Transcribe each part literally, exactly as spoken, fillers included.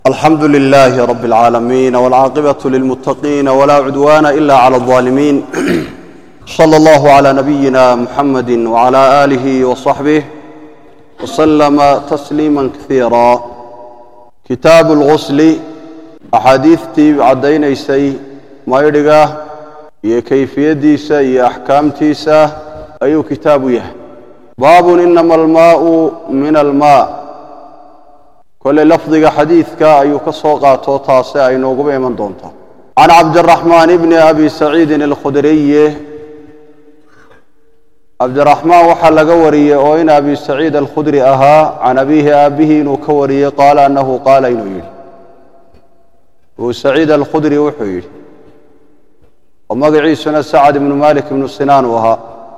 الحمد لله رب العالمين والعاقبة للمتقين ولا عدوان إلا على الظالمين صلى الله على نبينا محمد وعلى آله وصحبه وسلم تسليما كثيرا. كتاب الغسل أحاديثتي عدينيسي مايرغا هي كيفية ديسا هي أحكام تيسا أي كتابيه. باب إنما الماء من الماء كل لفظ حديثك أي كسوقات وطاسة أي نوقب من دونته. عن عبد الرحمن بن أبي سعيد الخدري عبد الرحمن وحل قوري وإن أبي سعيد الخدري أها عن أبيه أبيه نكوري قال أنه قال إنه وسعيد الخدري وحيل ومقعي سنة سعد بن مالك بن سنان وها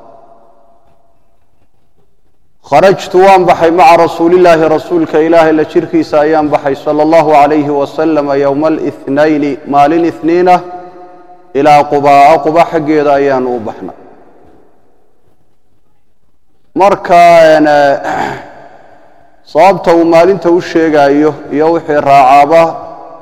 خرجت وانبحي مع رسول الله رسولك إله إلا شركي سايان بحي صلى الله عليه وسلم يوم الاثنين مال الاثنين إلى قباء قباء حقي دايان وبحنا مركا أنا صابته مالنته والشيقا يوحي الرعابة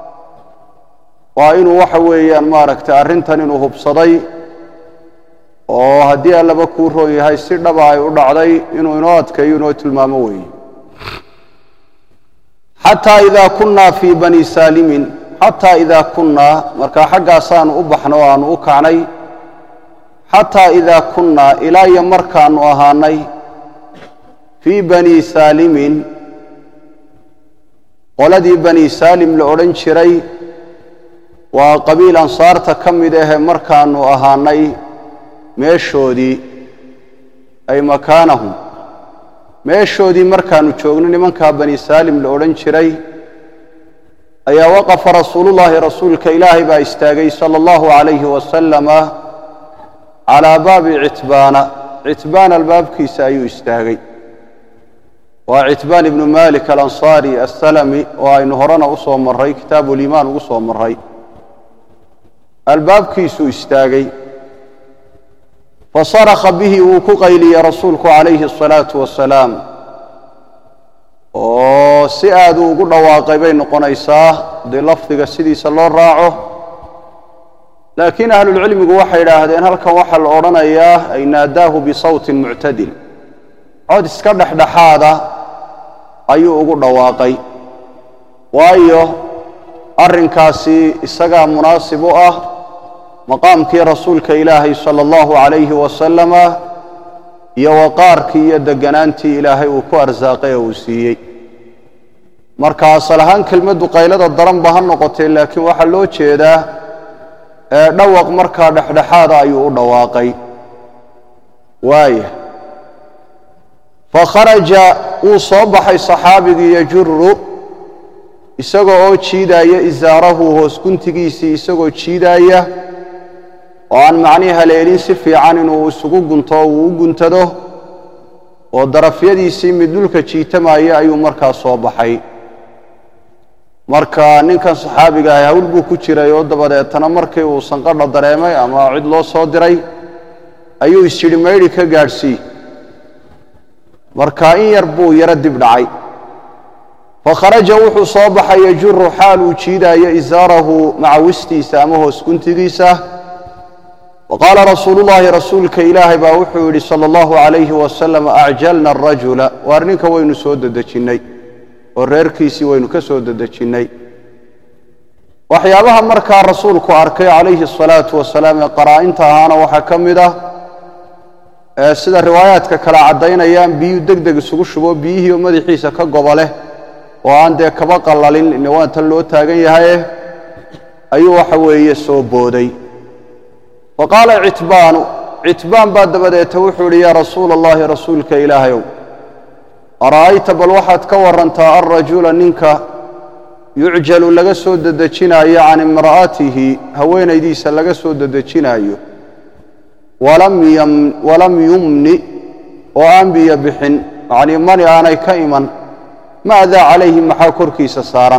وإنه وحويا مارك تأرنتني إنه بصدي oo hadii allaba ku rooyahay si dhaba ay u dhacday inuu inoo adkeeyo inoo tilmaamo weey hatta idha kunna fi bani salim hatta idha kunna marka xaqaasaan u baxno aan u kacnay hatta idha kunna ila ya markaan u ahaanay fi bani salim qoladii bani salim la oran jiray waa qabiil ansaarta kamid ah markaan u ahaanay meeshoodii ay makaanahum meeshoodii markaanu joogno nimanka bani salim la oran jiray ayaa waqafa rasuulullaahi rasuulka ilaahay baa istaagay sallallahu alayhi wa sallama ala baabi itbaana itbaana albaabkiisa ayuu istaagay waa itbaan ibn malik al-ansari as-salami oo aynu horana u soo maray kitaabul iimaan ugu soo maray albaabkiisu istaagay فصرخ به وكقيلي رسولك عليه الصلاة والسلام وسئادوا قلنا واقبين قنيساه دي لفظك السيدي صلى الله راعه لكن أهل العلم قوحي لهذين هل كوحل أورانا إياه أي ناداه بصوت معتدل عود اسكرح لحاذا أيو قلنا واقي وأيو أرنكاسي إساقا مناسبه مقامك رسولك إلهي صلى الله عليه وسلم يوقارك يدقنانتي إلهي وكو أرزاقه وسيي مركا صلحان كلمة قيلة الضرم بها النقطين لكن وحلو تشيدا دوق مركا دحدحادا أيو دواقي وايه فخرج وصبح صحابي يجر إساقو أو تشيدايا إزاره وسكنتكيسي إساقو تشيدايا وأن معنيها ليلين سفي عن إنه سقوق جنطه وجنتده والضرف يدي سيم دلك شيتما يا أيو مركا صوبحي مركا نكان صحابي جاي هقول بكتير يود بدأ تنمركي وسنقر الدرامي أما عد الله صادري أيو يشتري ميري كجارسي مركا إن يربو يرد بدعي فخرج وحو صوبحي يجر حاله شيدا يزاره مع وستي سامه سكنت ديسه وقال رسول الله رسولك إلهي باوحوري صلى الله عليه وسلم أعجلنا الرجل وارنك وين سود دجني وريركيسي وين كسود دجني وحيابها مركا رسولك أركي عليه الصلاة والسلام قرائنتها أنا وحكمده سيدا رواياتك كلا عدين أيام بيو دقدق سقوشبو بيه ومدحيسا كقبله وعن دي كبقى اللالين إنوان تلو تاقين هاي أيوة حوية سوبودي وقال عتبان عتبان بعد بدأ توحد يا رسول الله رسولك إلهي أرأيت بالوحد كورنت الرجل ننك يعجل لك سود الدجنا عن امرأته هوين يديس لك سود الدجنا ولم يم ولم يمني وأنبي بحن يعني من أنا كيما ماذا عليه محاكر كيس صارا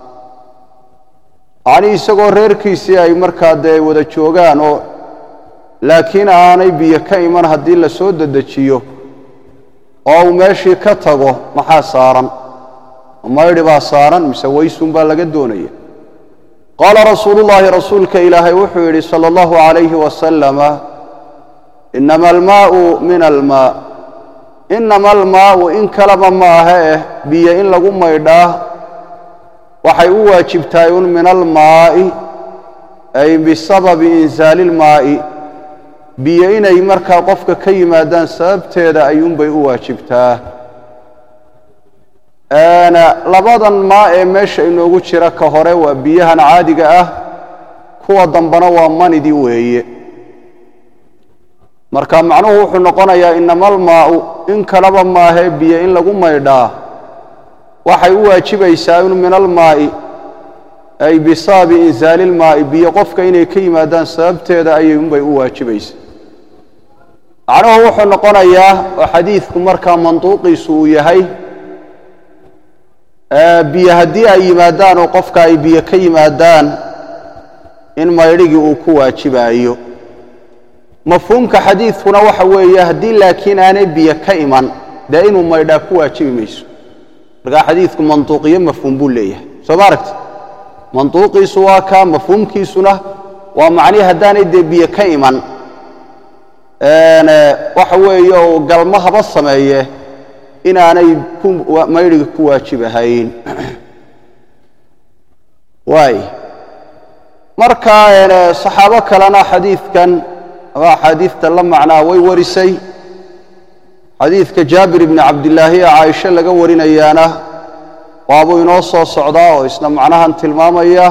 يعني سقور رير كيسي أي مركاد وذا شوغان لكن أنا بيك إيمان هدي لسود الدجيو أو ماشي كتغو محاصارا maydhi baa saaran mise waysun baa laga doonaya qaala rasuulullaahi rasuulka ilaahay wuxuu yidhi sala allahu calayhi wasalama inama almaa'u min almaa inama almaa'u in kalaba ma aha eh biyo in lagu maydhaa waxay u waajibtahay un min almaa'i ay bisababi insaali ilmaa'i biyo inay markaa qofka ka yimaadaan sababteeda ayuunbay u waajibtaa labadan maa ee meesha inoogu jira ka hore waa biyahan caadiga ah kuwa dambana waa manidii weeye marka macnuhu wuxuu noqonayaa inama almaa'u in kalaba maahee biyo in lagu maydhaa waxay u waajibaysaa in min almaa'i ay bisababi insaali ilmaa'i biyo qofka inay ka yimaadaan sababteeda ayuunbay u waajibaysaa macnuhu wuxuu noqonayaa oo xadiidku markaa manduuqiisu uu yahay biyo haddii ay yimaadaan oo qofka ay biyo ka yimaadaan in maydhigii uu ku waajibaayo mafhuumka xadiidkuna waxa weeye haddii laakiin aanay biyo ka iman dee inuu maydhaa ku waajibi mayso markaa xadiidku manduuqiyo mafhuum buu leeyahay soo ma aragti manduuqiisu waa kaa mafhuumkiisuna waa macnihi haddaanay dee biyo ka iman waxa weeye oo galmo haba sameeye inaanay maydhiga ku waajibahayn waay marka saxaabo kalena xadiidkan ama axaadiidta la macnaa way warisay xadiidka jaabir ibni cabdillaahi ee caaisho laga warinayaana waabuu inoo soo socdaa oo isna macnahan tilmaamaya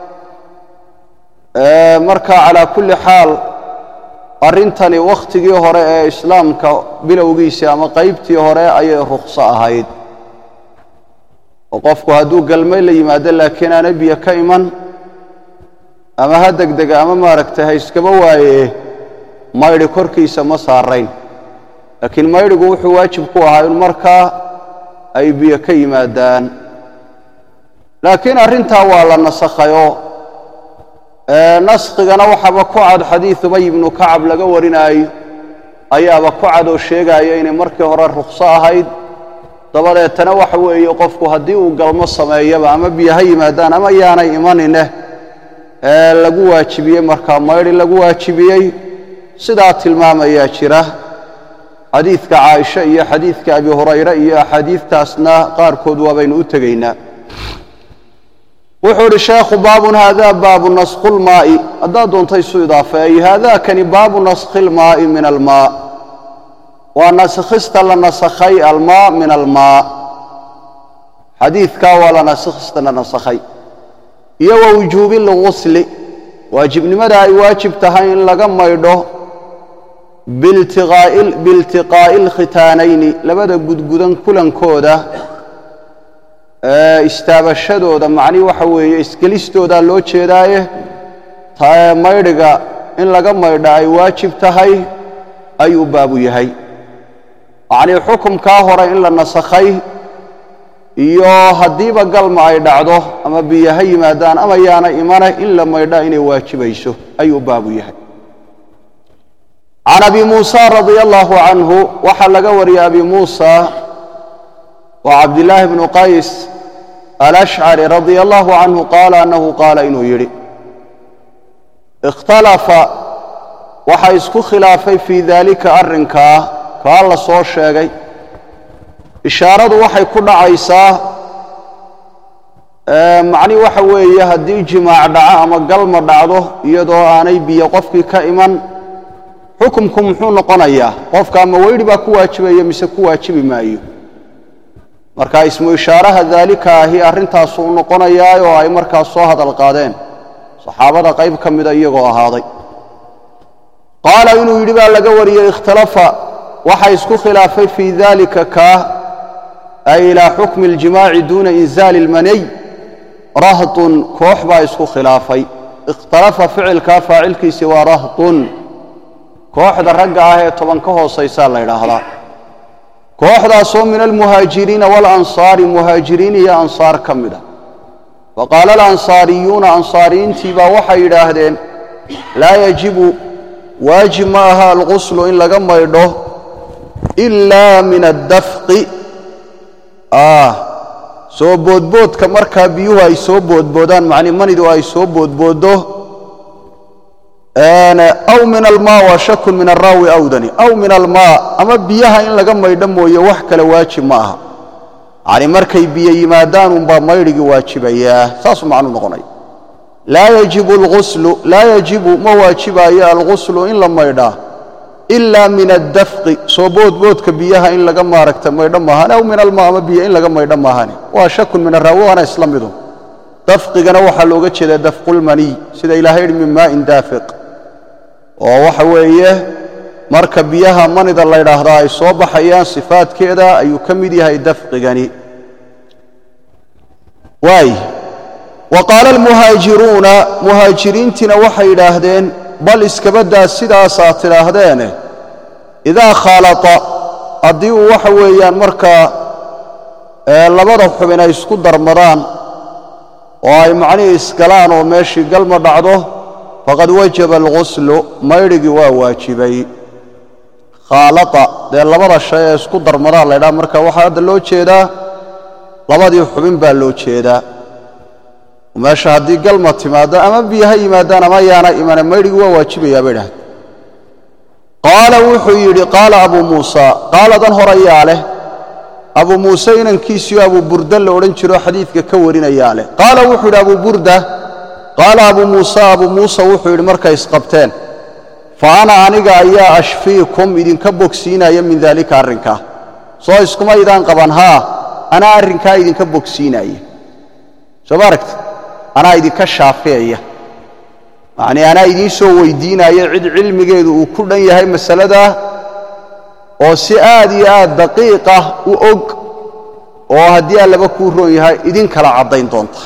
marka calaa kulli xaal arrintani wakhtigii hore ee islaamka bilowgiisii ama qaybtii hore ayay rukhso ahayd oo qofku hadduu galmay la yimaado laakiin aanay biyo ka iman ama ha degdega ama maaragtay ha iskaba waaye maydhi korkiisa ma saarayn laakiin maydhigu wuxuu waajib ku ahaa in markaa ay biyo ka yimaadaan laakiin arrintaa waa la nasakhayoo naskigana waxaaba ku cad xadiid ubay ibnu kacab laga warinaayo ayaaba ku cad oo sheegaya inay markii hore rukhso ahayd dabadeetana waxa weeye qofku haddii uu galmo sameeyaba ama biyo ha yimaadaan ama yaanay imanine lagu waajibiyey markaa maydhi lagu waajibiyey sidaa tilmaamayaa jira xadiidka caaisha iyo xadiidka abi hurayre iyo axaadiidtaasna qaarkood waabaynu u tegaynaa wuxuu idhi sheekhu baabun haadaa baabu naskhi lmaa'i haddaad doonta isu idaafeeyo haadaakani baabu naskhi lmaa'i min almaa waa nasakhista la nasakhay almaa min almaa xadiidkaa waa la nasakhista la nasakhay iyo wa wujuubi lgusli waajibnimada ay waajib tahay in laga maydho biiltiqaa'i alkhitaanayni labada gudgudan kulankooda istaabashadooda macnihi waxa weeye isgelistoodaa loo jeedaaye tae maydhiga in laga maydha ay waajib tahay ayuu baabu yahay macnii xukumkaa hore in la nasakhay iyo haddiiba galma ay dhacdo ama biyo ha yimaadaan ama yaana imana in la maydha inay waajibayso ayuu baabu yahay can abi muusa radia allahu canhu waxaa laga wariyay abi muusa waa cabdillaahi bnu qays alashcari radia allahu canhu qaala annahu qaala inuu yidhi ikhtalafa waxaa isku khilaafay fii daalika arrinkaa kaa la soo sheegay ishaaradu waxay ku dhacaysaa macni waxa weeye haddii jimaac dhaco ama galma dhacdo iyadoo aanay biyo qofkii ka iman xukumku muxuu noqonayaa qofka ama weydhi baa ku waajibaya mise ku waajibi maayo marka ismu ishaaraha daalika ahi arrintaasuu noqonayaa oo ay markaas soo hadal qaadeen saxaabada qayb ka mida iyagoo ahaaday qaala inuu yidhi baa laga wariyey ikhtalafa waxa isku khilaafay fii daalika kaa ay ilaa xukmi اljimaaci duuna inzaali اlmaniy rahdun koox baa isku khilaafay ikhtalafa ficilkaa faacilkiisii waa rahdun kooxda ragga ah ee toban ka hoosaysaa la yidhaahdaa kooxdaasoo min almuhaajiriina waalansaari muhaajiriin iyo ansaar ka mid a faqaala alansaariyuuna ansaariyiintii baa waxay yidhaahdeen laa yajibu waajib ma aha alguslu in laga maydho ilaa min addafqi soo boodboodka markaa biyuhu ay soo boodboodaan macni manidu ay soo boodboodo aw min almaa wa shakun min araawi awdani aw min almaa ama biyaha in laga maydho mooye wax kale waajib ma aha yani markay biyo yimaadaan unbaa maydhigii waajibayaa saasuu macnuu noqonay laa yajibu alghuslu laa yajibu ma waajibayo alghuslu in la maydhaa ilaa min addafqi soo boodboodka biyaha in laga maaragta maydho maahan aw min almaa ama biyo in laga maydho maahane waa shakun min araawi waana isla midu dafqigana waxaa looga jeedaa dafqulmaniy sida ilaahay yidhi min maa'in daafiq oo waxa weeye marka biyaha manida la yidhaahdaa ay soo baxayaan sifaadkeeda ayuu ka mid yahay dafqigani waay wa qaala almuhaajiruuna muhaajiriintiina waxay yidhaahdeen bal iskabaddaa sidaasaa tidhaahdeene idaa khaalata haddii uu waxa weeyaan markaa labada xubin ay isku darmadaan oo ay macnihii isgalaan oo meeshii galma dhacdo faqad wajaba alghuslu maydhigii waa waajibay khaalata dee labada shay ee isku darmadaan la ydhaha marka waxaa hadda loo jeedaa labadii xubin baa loo jeedaa meesha haddii galma timaado ama biyo ha yimaadaan ama yaana imane maydhigii waa waajibayaa bay dhahdeen qaala wuxuu yidhi qaala abuu muusa qaaladan horayaa leh abuu muuse inankiisiyo abuu burda la odhan jiro xadiidka ka warinayaa leh qaala wuxuu yidhi abuu burda qaala abuu muusa abuu muusa wuxuu yidhi markay isqabteen fa ana aniga ayaa ashfiikum idinka bogsiinaya min daalika arrinkaa soo iskuma idaan qaban haa anaa arrinkaa idinka bogsiinaya soo ma aragti anaa idinka shaafeeya yacnii anaa idiin soo weydiinaya cid cilmigeedu uu ku dhan yahay masaladaa oo si aad iyo aad daqiiqah u og oo haddii allaba kuu roon yahay idin kala caddayn doonta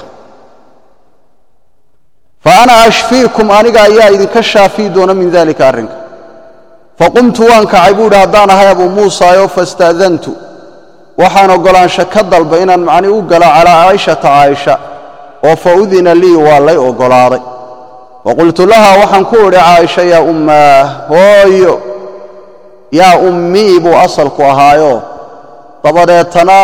fa ana ashfiikum aniga ayaa idinka shaafii doona min daalika arrinka faqumtu waan kacay buu idhi haddaan ahay abuu muusaayoo faista'dantu waxaan oggolaansho ka dalbay inaan macnii u galo calaa caa'ishata caaisha oo fa udina lii waa lay oggolaaday faqultu lahaa waxaan ku idhi caaisha yaa ummaa hooyo yaa ummii buu asalku ahaayo dabadeetana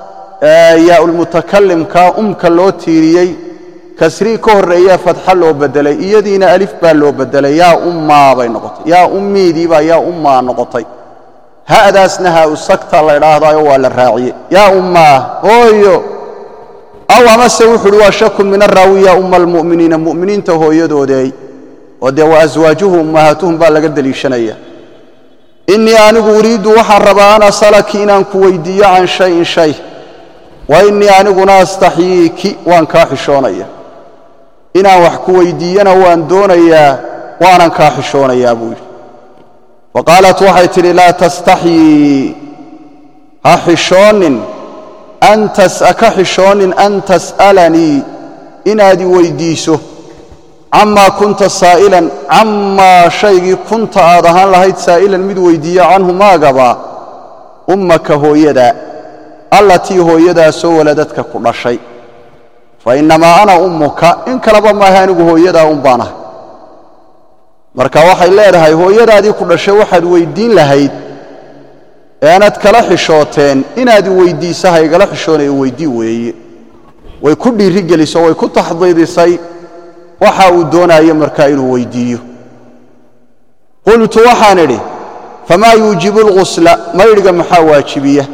yaaulmutakallimka umka loo tiiriyey kasrii ka horreeyaa fatxa loo beddelay iyadiina alif baa loo beddelay yaa ummaa bay noqotay yaa ummiidii baa yaa ummaa noqotay ha'daasna haa-u sagta la ydhaahdaayo waa la raaciyey yaa ummaa hooyo aw amase wuxu uhi waa shakun min araawi yaa umma almu'miniina mu'miniinta hooyadoodeey oo dee wa aswaajuhu ummahaatuhum baa laga deliishanaya innii anigu uriiddu waxaan rabaa an asalaki inaan ku weyddiiyo can shayin shay wa innii aniguna astaxyiiki waan kaa xishoonaya inaan wax ku weyddiiyana waan doonayaa waanan kaa xishoonayaa buu yidhi wa qaalat waxay tidhi laa tastaxyii ha xishoonin ka xishoonin an tas'alanii inaad i weyddiiso camaa kunta saa'ilan camaa shaygii kunta aad ahaan lahayd saa'ilan mid weyddiiya canhu maagaba ummaka hooyadaa allatii hooyadaasoo waladadka ku dhashay fa innamaa ana ummuka in kaleba maaha anigu hooyadaa un baan ahay marka waxay leedahay hooyadaadii ku dhashay waxaad weyddiin lahayd eanaad kala xishooteen inaad i weyddiisa ha igala xishoonayo weydii weeye way ku dhiiri geliso way ku taxdiidisay waxa uu doonaayo markaa inuu weyddiiyo qultu waxaan idhi famaa yuujibu alghusla maydhiga maxaa waajibiya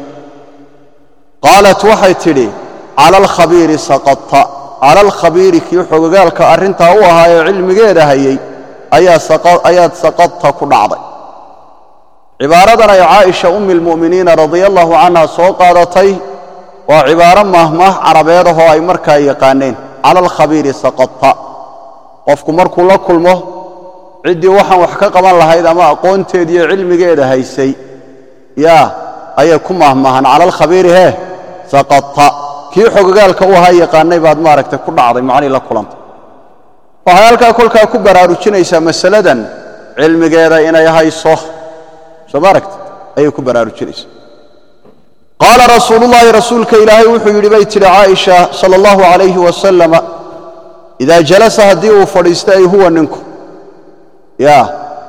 qaalat waxay tidhi cala alkhabiiri saqadta cala alkhabiiri kii xogogaalka arrintaa u ahaayee cilmigeeda hayay ayaad saqadta ku dhacday cibaaradan ay caaisha ummi almu'miniina radia allahu canha soo qaadatay waa cibaaro mahmaah carabeed ahoo ay markaa yaqaaneen cala alkhabiiri saqadta qofku markuu la kulmo ciddii waxaan wax ka qaban lahayd ama aqoonteediiyo cilmigeeda haysay yaa ayay ku mahmaahan cala alkhabiiri hee saqadta kii xogogaalka u ahaa yaqaanay baad maaragtay ku dhacday macnii la kulantay waxay halkaa kolkaa ku baraarujinaysaa masaladan cilmigeeda inay hayso soo ma aragti ayay ku baraarujinaysaa qaala rasuulullaahi rasuulka ilaahay wuxuu yidhi bay tidhi caaisha sala allahu calayhi wasalama idaa jalasa haddii uu fadhiisto ay huwa ninku yaa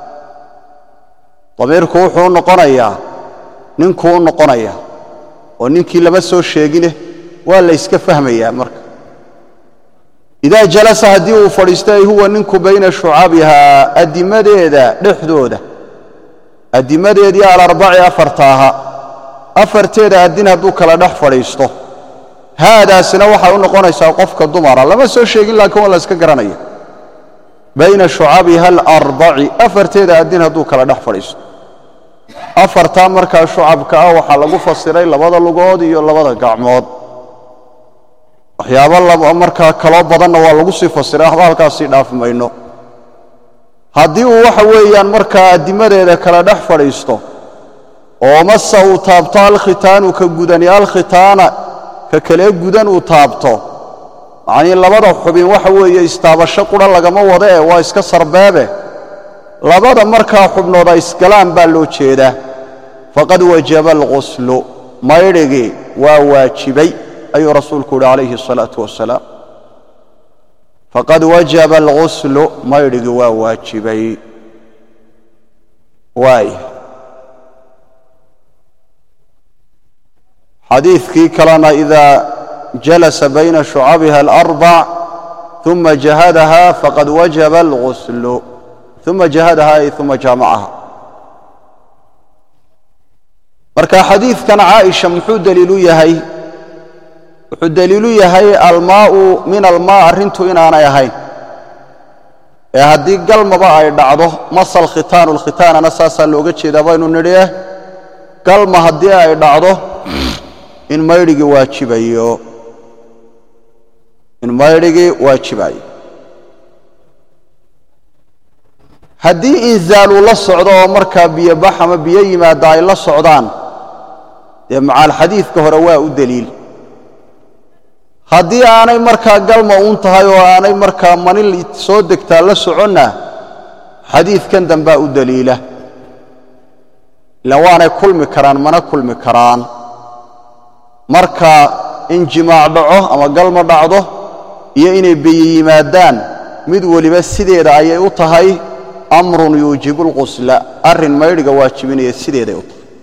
damiirku wuxuu u noqonayaa ninkuu u noqonayaa oo ninkii lama soo sheegine ولا يسكفهم يا مرك إذا جلس هديه فريسته هو ننك بين شعابها الدمديدة لحدودة الدمديدة على أربع أفرتاها أفرتيدة الدين هدوك لدح فريسته هذا سنوحا ونقونا يساقفك الضمارة لما سوى شيء إلا كون الله اسكقرانية بين شعابها الأربع أفرتيدة الدين هدوك لدح فريسته أفرتا مركا شعابك أوحا لغو فصيري لبدا لغود iyo labada gacmood waxyaabo laba marka kala badan waa lagu sii fasiray halkaas dhaaf mayno hadii uu waxa weeyaan marka dimadeeda kala dhex fadhiisto oo masa uu taabto al khitaanu ka gudan al khitaana ka kale gudan uu taabto yani labada xubin waxa weeye istaabasho qura lagama wada ee waa iska sarbeebe labada marka xubnooda iskalaan baa loo jeedaa faqad wajaba al-ghusl mayrigi waa waajibay أي رسولك عليه الصلاة والسلام فقد وجب الغسل ما يرجوا واجبي واي حديث كي كلام إذا جلس بين شعابها الأربع ثم جهدها فقد وجب الغسل ثم جهدها ثم جامعها مركا حديث كان عائشة محود دليل يهي دليل يهي الماء من الماء أرنتو إن أنا يهي هذه قل ما بقى يدعده مص الختان والختان أنا ساسا لوجتش إذا بينو نريه قل ما هديه يدعده إن ما يرجع واجبيه إن ما يرجع واجبيه هذه إنزال الله الصعداء مركب بيبحم بيجي ما داعي الله الصعدان مع الحديث كهرواء الدليل haddii aanay markaa galma uun tahay oo aanay markaa manil soo degtaa la soconna xadiidkan dambaa u daliila ilaa waanay kulmi karaan mana kulmi karaan marka in jimaac dhaco ama galma dhacdo iyo inay biyo yimaadaan mid waliba sideeda ayay u tahay amrun yuujibu lqusla arrin maydhiga waajibinaya sideeday u tahay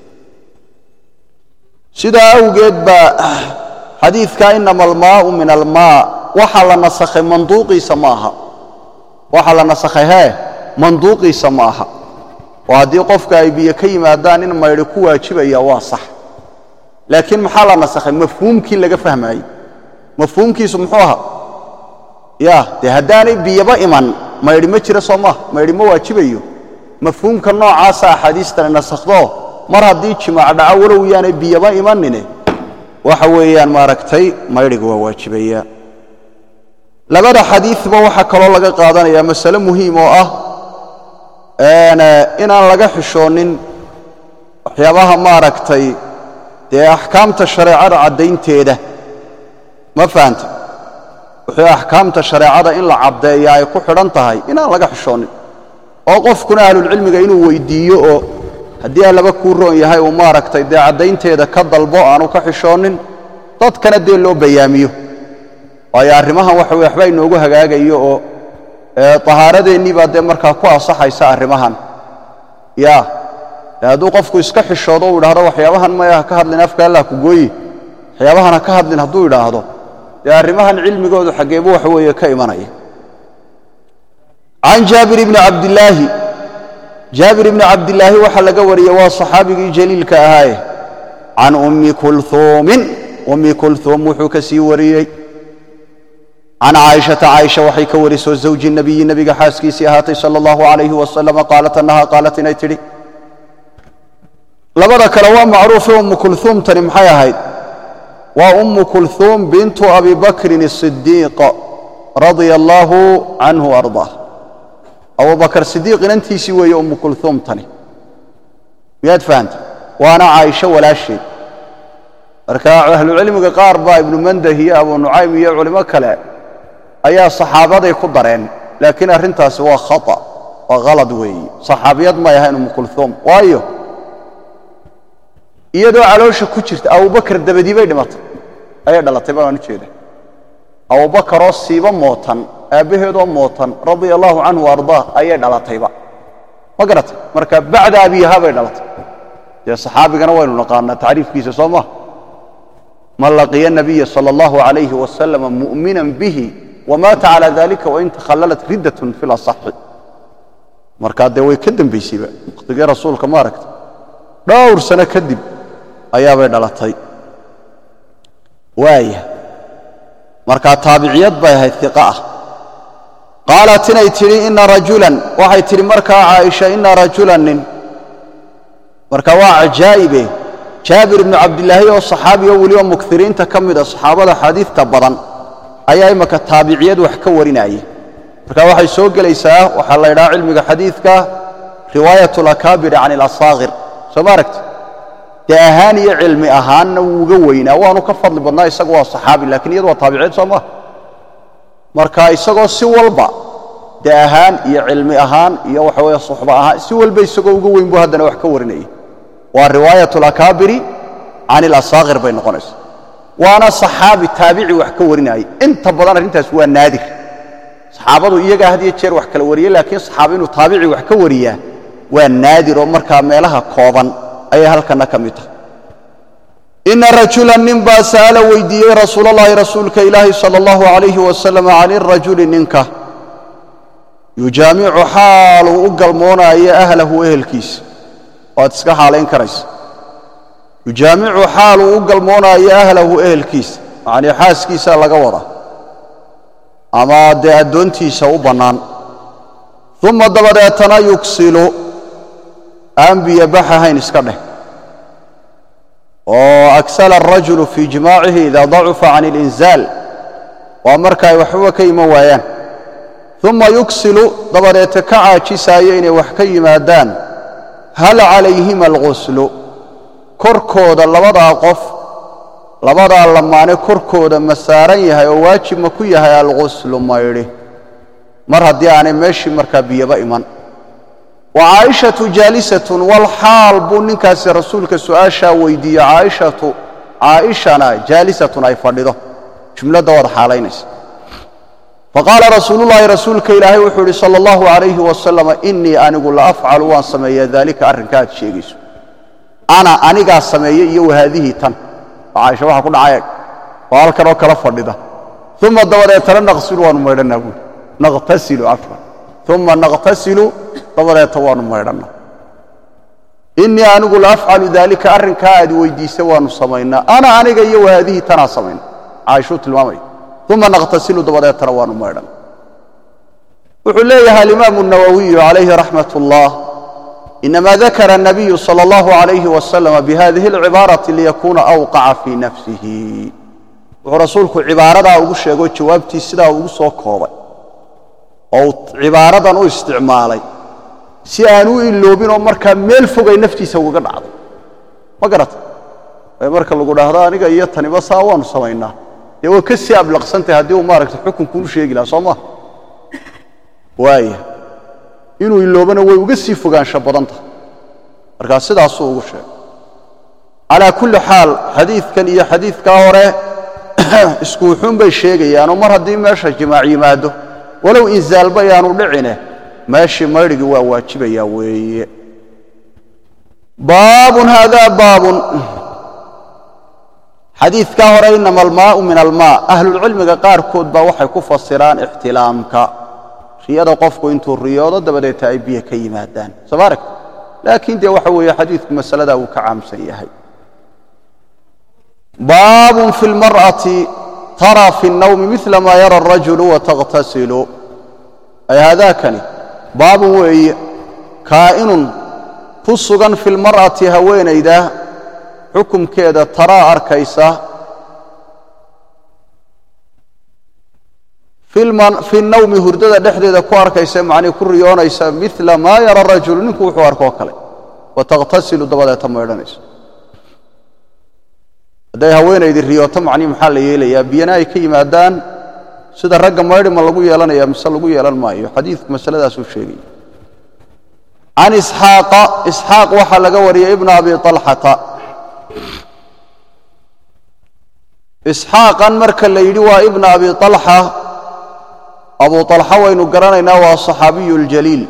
sidaa awgeed baa حديث كأنما الماء من الماء وحل نسخ منطوقي سماها وحل نسخها منطوقي سماها وهذه قفك أي كيما دان إنما يركوها شبه واصح لكن محل نسخ مفهوم كي لقى فهمي مفهوم كي سمحوها يا تهداني بيبا إيمان ما يرمتش رسمه ما يرموها شبه مفهوم كالنوع عاسى حديث تنسخه مرة ديتش مع دعوره يعني بيبا إيمان منه وحويان ماركتي ما يرجع واجبية لبدا حديث ما وحكى الله لقى قادنا يا مسألة مهمة آه أنا إن أنا لقى حشونين حيابها ماركتي دي أحكام الشريعة عدين تيده ما فهمت وحيا أحكام الشريعة إن العبد يا يكون حرنتهاي إن أنا لقى حشونين أوقف كنا أهل العلم جاينو ويديو haddii aan laba ku roon yahay oo maaragtay daacadaynteeda ka dalbo aanu ka xishoonin dadkana dee loo bayaamiyo ay arrimahan waxa way waxba inoogu hagaagayo oo ee tahaaradeenii baa dee markaa ku asaxaysa arrimahan ya hadduu qofku iska xishoodo uu yiraahdo waxyaabahan ma ka hadlin afka Allah ku gooyi waxyaabahan ka hadlin hadduu yiraahdo dee arrimahan cilmigoodu xageebo waxa way ka imanaya عن جابر بن عبد الله جابر بن عبد الله وحلق وريه وصحابي جليل كأهاي عن أم كلثوم أم كلثوم وحكسي وريه عن عائشة عائشة وحيك ورسو زوج النبي النبي حاسكي سيهاتي صلى الله عليه وسلم قالت أنها قالت نيتري لبدا كلوان معروف أم كلثوم تنمحيا هاي وأم كلثوم بنت أبي بكر الصديق رضي الله عنه وأرضاه أبو بكر الصديق أنتي سوى أم كلثوم تاني مياد فهمت وأنا عايشة ولا شيء ركاع أهل العلم قاربا ابن منده هي أبو نعيم يا علماء كلا أي صحابة يقدرين لكن أرنتها سوى خطأ وغلط وي صحابيات ما يهين أم كلثوم وايو يدو علوش كتشرت أبو بكر الدبدي بيد مات أي دلت تبغى نشيله أبو بكر الصيبة موتان أبيه موتان رضي الله عنه وأرضاه أي دلت تبغى ما قرأت مركب بعد أبيها بيد دلت يا صحابي كانوا وين نقارن تعريف كيس صومه من لقي النبي صلى الله عليه وسلم مؤمنا به ومات على ذلك وإن تخللت ردة في الأصح marka de way ka dambeysayba waqtiga rasuulka ma aragta dhowr sano kadib ayaa bay dhalatay waaya marka taabiciyad bay ahayd thiqa ah qaalat inay tiri inna rajulan waxay tiri marka Aisha inna rajulan marka waa ajaa'ibe Jaabir ibn Abdullah oo saxaabi oo waliba mukthiriinta kamida saxaabada xadiista badan ayaa imaka taabiciyad wax ka warinayay marka waxay soo galaysaa waxa la yiraahdo cilmiga xadiiska riwaayatu al-akabir aan al-asaghir samaragt taahan iyo cilmi ahaan uga weynaa waanu ka fadli badnaa isagu waa saxaabi laakiin iyadu waa taabiciid Soomaa marka isagoo si walba taahan iyo cilmi ahaan iyo waxa weeye suxba ahaan si walba isagoo uga weyn buu hadana wax ka warinayay waa riwaayatu al-akabir aan al-asaghir bay noqonaysaa waana saxaabi taabici wax ka warinayay inta badan arintaas waa naadir saxaabadu iyaga hadiye jeer wax kala wariyay laakiin saxaabinu taabici wax ka wariya waa naadir oo marka meelaha kooban ay halkana kamid tahay in rajulan nimba saala weydiiyay rasuulullaahi rasuulka ilaahi sallallahu alayhi wa sallam aan rajul ninka yujami'u halu ugalmoonaya ahlahu ehelkiis oo iska xaaleyn karaysa yujami'u halu ugalmoonaya ahlahu ehelkiis yani xaaskiisa laga wada ama de adoontiisa u banaan thumma dabadeetana yuksilu anbiya bahayn iska dheh oo aksala ar-rajulu fi jimaa'ihi idha da'afa 'an al-inzal wa markay waxba ka yima waayaan thumma yuksilu dabadeeta ka caajisaayo inay wax ka yimaadaan hal 'alayhim al-ghuslu korkooda labada qof labada lamaane korkooda ma saaran yahay oo waajib ma ku yahay al-ghusl mayri mar hadii aanay meeshii marka biyaba iman wa Aisha jalisatun wal hal bun ninkaas rasuulka su'aasha weydiiyay Aisha Aishana jalisatun ay fadhido jumlada wada xaalaynaysa faqala rasuulullaahi rasuulka ilaahi wuxuu sallallahu alayhi wa sallam inni anigu la af'alu wa sameeya dalika arrinkaad sheegayso ana aniga sameeyay iyo wahadihi tan Aisha waxa ku dhacay walkan oo kala fadhida thumma dawadeetana naqsilu waanu meedhanaa buu naqtasilu afwa thumma naqtasilu dawadeeta waanu meedhanaa inni anigu la af'alu dalika arrinka aad weydiisay waanu sameeynaa ana aniga iyo wahadihi tan sameeyna Aisha tilmaamay thumma naqtasilu dawadeetana waanu meedhanaa wuxuu leeyahay al-Imam an-Nawawi alayhi rahmatullah إنما ذكر النبي صلى الله عليه وسلم بهذه العبارة ليكون أوقع في نفسه ورسولك عبارة أو شيء جوابتي سدا أو صوكوبة أو عبارة أو استعمالي سيانو إلو بين مركا ميل فوق نفسي سوى قرعة ما قرأت مركا اللي قد هذا أنا يتني بس أوان سوينا يو كسي أبلغ سنتي هديه مارك تحكم كل شيء لا صما واي inuu iloobana way uga sii fogaansho badanta marka sidaas uu ugu sheegay ala kulli xaal xadiidkan iyo xadiidka hore isku xun bay sheegayaan mar hadii meesha jimaaci yimaado walow inzaal bayaanu dhicine meeshii mayrigi waa waajibaya weeye baabun hada baabun xadiidka hore inama almaa'u min almaa ahlul cilmiga qaarkood baa waxay ku fasiraan ixtilaamka riyada qofku intuu riyoodo dabadeed ay biyo ka yimaadaan sabarak laakiin de waxa weeye xadiidku masalada uu ka caamsan yahay baabun fil mar'ati tara fi an-nawm mithla ma yara ar-rajulu wa taghtasilu ay hada kani baabun weeye kaa'inun kusugan fil mar'ati haweenayda xukumkeeda tara arkaysa في النوم هردada dhexdeeda ku arkaysa macni ku riyoonaysa mithla ma yara rajul ninku wuxuu arko kale wa taghtasilu dabadeeta meedhanaysa haday haweenaydi riyooto macni maxaa la yeelayaa biyana ay ka yimaadaan sida ragga meedhi ma lagu yeelanaya mise lagu yeelan maayo xadiidku masaladaas uu sheegay an ishaaq ishaaq waxa laga wariyay ibn abi talha ishaaqan marka la yiri waa ibn abi talha أبو طلحة وإنه قرانينا هو الصحابي الجليل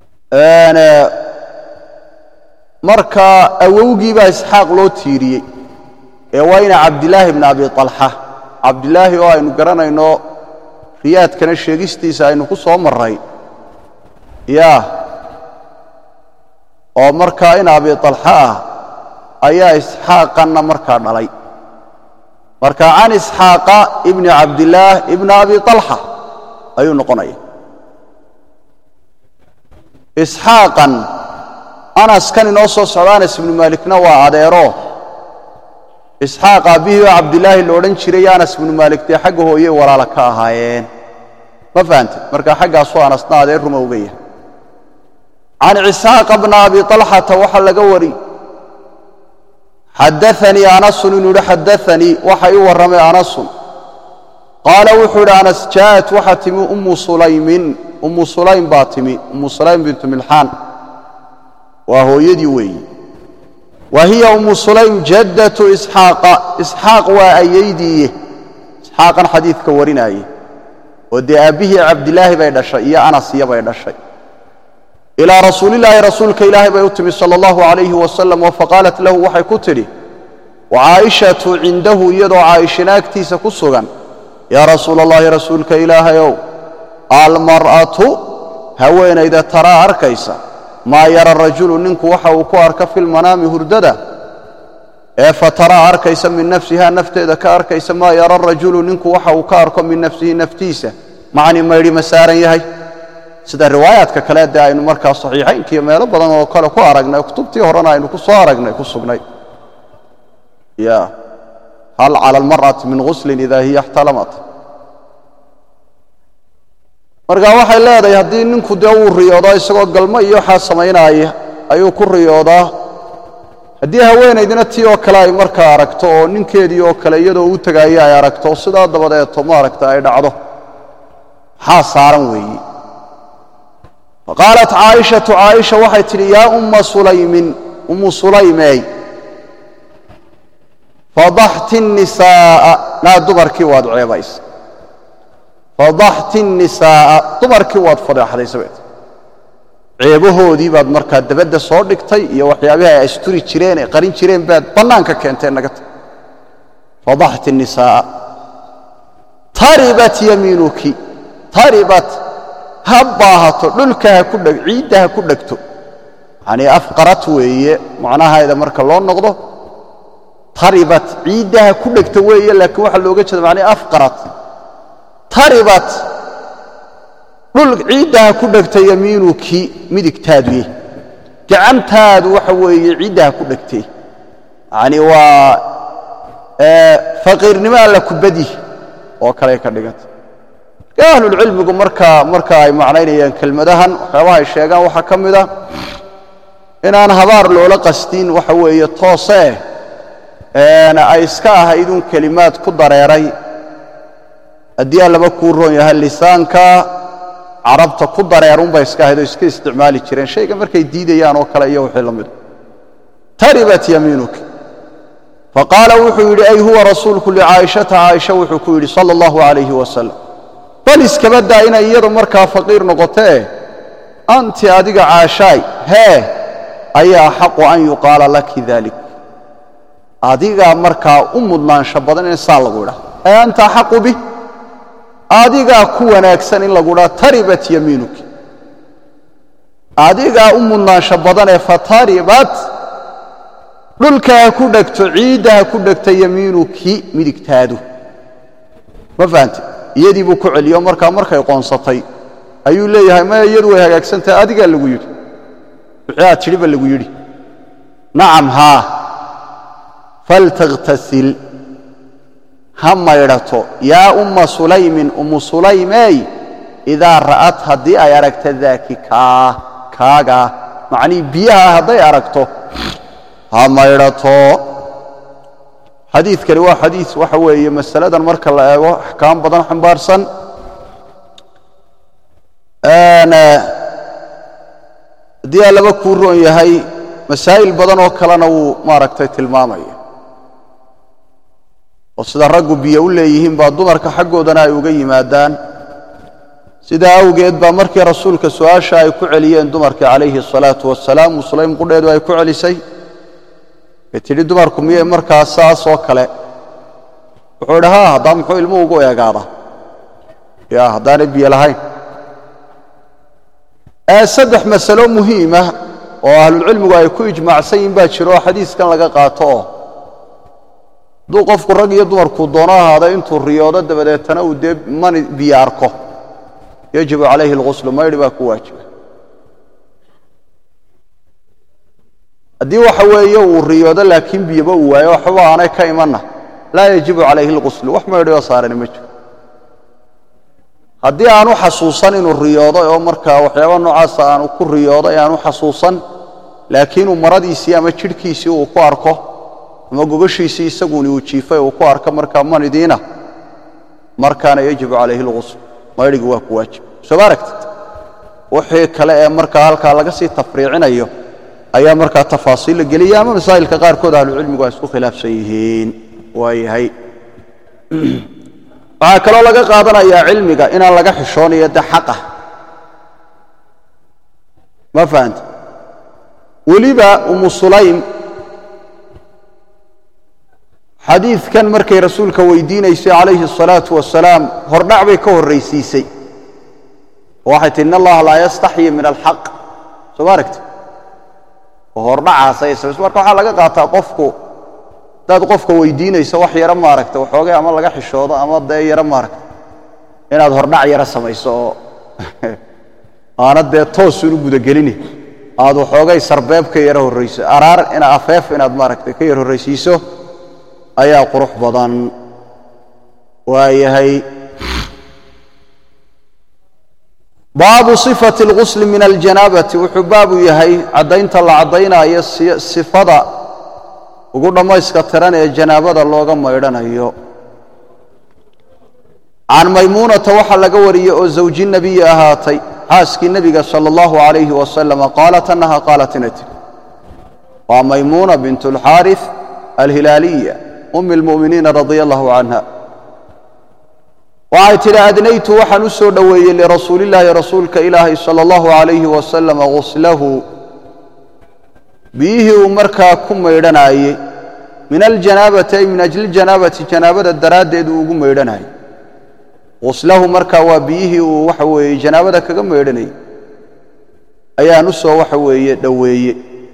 أنا مركا أووجي بإسحاق لو تيري ee wayna cabdillaahi ibn abi talha cabdillaahi oo aynu garanayno riyaadkana sheegistiisa aynu ku soo maray yaa oo markaa in abi talha ah ayaa isxaaqana markaa dhalay markaa can isxaaqa ibni cabdillaah ibn abi talha ayuu noqonaya isxaaqan anas kan inoo soo socda anas ibnu maalikna waa adeero isxaaq aabihii oo cabdillaahi la odhan jiray anas ibnu maalik dee xagga hooye walaala ka ahaayeen ma fahantay markaa xaggaasuu anasna adeer ruma uga yahay can isxaaqa bna abi talxata waxaa laga wari xadaanii anasun inuu yidhi xadaanii waxa ii warramay anasun qaala wuxuu yidhi anas jaa'at waxaa timi ummu sulaymin ummu sulaym baa timi ummu sulaym bintu milxaan waa hooyadii weeyi wa hiya ummu sulaym jaddatu isxaaqa isxaaq waa ayaydiiye isxaaqan xadiidka warinaaye oo dee aabbihii cabdillaahi bay dhashay iyo anas iyo bay dhashay ilaa rasuulillaahi rasuulka ilaahay bay u timi sala allahu calayhi wasalam oo faqaalat lahu waxay ku tidhi wa caa'ishatu cindahu iyadoo caa'ishana agtiisa ku sugan yaa rasuula allahi rasuulka ilaahayow almar'atu haweenayda taraa arkaysa maa yara rajulu ninku waxa uu ku arka filmanaami hurdada ee fa taraa arkaysa min nafsihaa nafteeda ka arkaysa maa yara rajulu ninku waxa uu ka arko min nafsihi naftiisa macni maydhi ma saaran yahay sida riwaayaadka kale dee aynu markaa saxiixaynka iyo meelo badan oo kale ku aragnay kutubtii horena aynu ku soo aragnay ku sugnay ya hal cala almar'ati min ghuslin idaa hiya ixtalamat markaa waxay leedahay haddii ninku dee uu riyoodo isagoo galmo iyo waxaa samaynaaya ayuu ku riyoodaa haddii haweenaydina tii oo kale ay markaa aragto oo ninkeedii oo kale iyadoo u tegaayo ay aragto sidaa dabadeeto maaragta ay dhacdo maxaa saaran weeye faqaalat caaishatu caaisha waxay tidhi yaa umma sulaymin ummu sulaymey fadaxti nnisaa'a naa dumarkii waad ceebaysa fadaxti nnisaa'a dumarkii waad fadeexdaysa bay ceebahoodii baad markaa dabadda soo dhigtay iyo waxyaabihii ay asturi jireen ay qarin jireen baad bannaanka keenteen naga tag fadaxti nnisaa'a taribat yamiinuki taribat ha baahato dhulka ha ku dheg ciidda ha ku dhegto yacanii afqarat weeye macnaheeda marka loo noqdo taribat ciidda ha ku dhegto weeye laakiin waxaa looga jeeda macnii afqarat taribat dhul ciidda ha ku dhegta yamiinuki midigtaadu ye gacantaadu waxa weeye ciidda ha ku dhegtay yacanii waa faqiirnimo alla kubadi oo kale ka dhiganta ahlulcilmigu markaa marka ay macnaynayaan kelmadahan waxyaabaha ay sheegaan waxaa ka mid ah inaan habaar loola qastin waxa weeye toose ay iska ahayd un kelimaad ku dareeray haddii aan laba kuu roon yahay lisaanka carabta ku dareerunbay iska ahayd oo iska isticmaali jireen shayga markay diidayaan oo kale iyo wixii la mida taribat yamiinuki faqaala wuxuu yidhi ay huwa rasuulku licaa'ishata caaisha wuxuu ku yidhi sala allahu calayhi wasalam bal iskaba daa inay iyadu markaa faqiir noqotee anti adiga caashaay hee ayaa axaqu an yuqaala laki dalik adigaa markaa u mudnaansho badan in saa lagu idhaha ee anta axaqu bih adigaa ku wanaagsan in lagu idhaha taribat yamiinuki adigaa u mudnaansho badanee fataribat dhulka ha ku dhegto ciidda ha ku dhegta yamiinuki midigtaadu ma fahante iyadii buu ku celiyo markaa markay qoonsatay ayuu leeyahay maya iyadu way hagaagsantahay adigaa lagu yidhi wixii aad tidhi ba lagu yidhi nacam haa faltakhtasil ha maydhato yaa umma sulaymin ummu sulaymey idaa ra'at haddii ay aragta daaki kaa kaagaa macnii biyaha hadday aragto ha maydhato xadiidkani waa xadiid waxa weeye masaladan marka la eego axkaam badan xambaarsan haddii aa laba kuu roon yahay masaa'il badan oo kalena wuu maaragtay tilmaamaya oo sida raggu biyo u leeyihiin baa dumarka xaggoodana ay uga yimaadaan sidaa awgeed baa markii rasuulka su'aasha ay ku celiyeen dumarkii calayhi asalaatu wasalaam musulaym qudheedu ay ku celisay tiri dumarku miyay markaa saas oo kale wuxuu dhahaa hadaa muxuu ilmo ugu eegaada yaa hadaan biyo lahayn ee saddex mas'alo muhiim ah oo ahlul cilmigu ay ku ijmaacsan yihiin baa jiro xadiiskan laga qaato duu qofku rag iyo dumarku doono ahaada intuu riyoodo dabadeetana uu deeb man biyo arko yajibu calayhi alghusl mayri baa ku waajiba haddii waxa weeye uu riyoodo laakiin biyaba uu waayo waxba aanay ka imanna laa yajibu calayhi alghusl wax mayri oo saaran ma jiro haddii aanu xasuusan inuu riyoodo oo markaa waxyaabo noocaas aanu ku riyoodo aanu xasuusan laakiin uu maradiisii ama jidhkiisii uu ku arko ama gogashiisii isaguna uu jiifay uu ku arko markaa manidiina markaana yajibu calayhi alghusl mayrigu waa ku waajib soo aragtid wixii kale ee markaa halkaa laga sii tafriicinayo ayaa markaa tafaasiil geliya ama masaa'ilka qaarkood ahlu cilmigu ay isku khilaafsan yihiin waayahay waxa kale laga qaadanayaa cilmiga inaan laga xishoonayo de xaq ah ma fahanti waliba umu sulaym xadiidkan markay rasuulka weydiinaysay calayhi الصalaaةu wasalaam hordhac bay ka horraysiisay waxay tihi in allaha laa yastaxyi min alxaq soo ma aragti hordhacaasay marka waxaa laga qaataa qofku dad qofka weydiinaysa wax yara maaragta waxoogay ama laga xishoodo ama dee yara maaragta inaad hordhac yara samayso oo aanad dee toos u gudagelini aad waxoogay sarbeeb ka yara horrayso araar ina afeef inaad maaragta ka yar horraysiiso ayaa qurux badan waayahay baabu sifati alghusl min aljanaabati wuxuu baabu yahay caddaynta la caddaynayo sifada ugu dhammayska tiran ee janaabada looga maydhanayo can maymuunata waxaa laga wariyey oo zawji nebiyi ahaatay xaaskii nebiga sala allahu calayhi wasalam qaalat annaha qaalat inay tiri waa maymuuna bint alxaarith alhilaaliya ummi almu'miniina radia allahu canha waxay tidhi adnaytu waxaan u soo dhoweeyey lirasuulillaahi rasuulka ilaahay sala allahu calayhi wasalam ghuslahu biyihii uu markaa ku maydhanaayey min aljanaabati ay min ajli ljanaabati janaabada daraaddeed uu ugu maydhanaayey ghuslahu markaa waa biyihii uu waxa weeye janaabada kaga maydhanayey ayaan u soo waxa weeye dhoweeye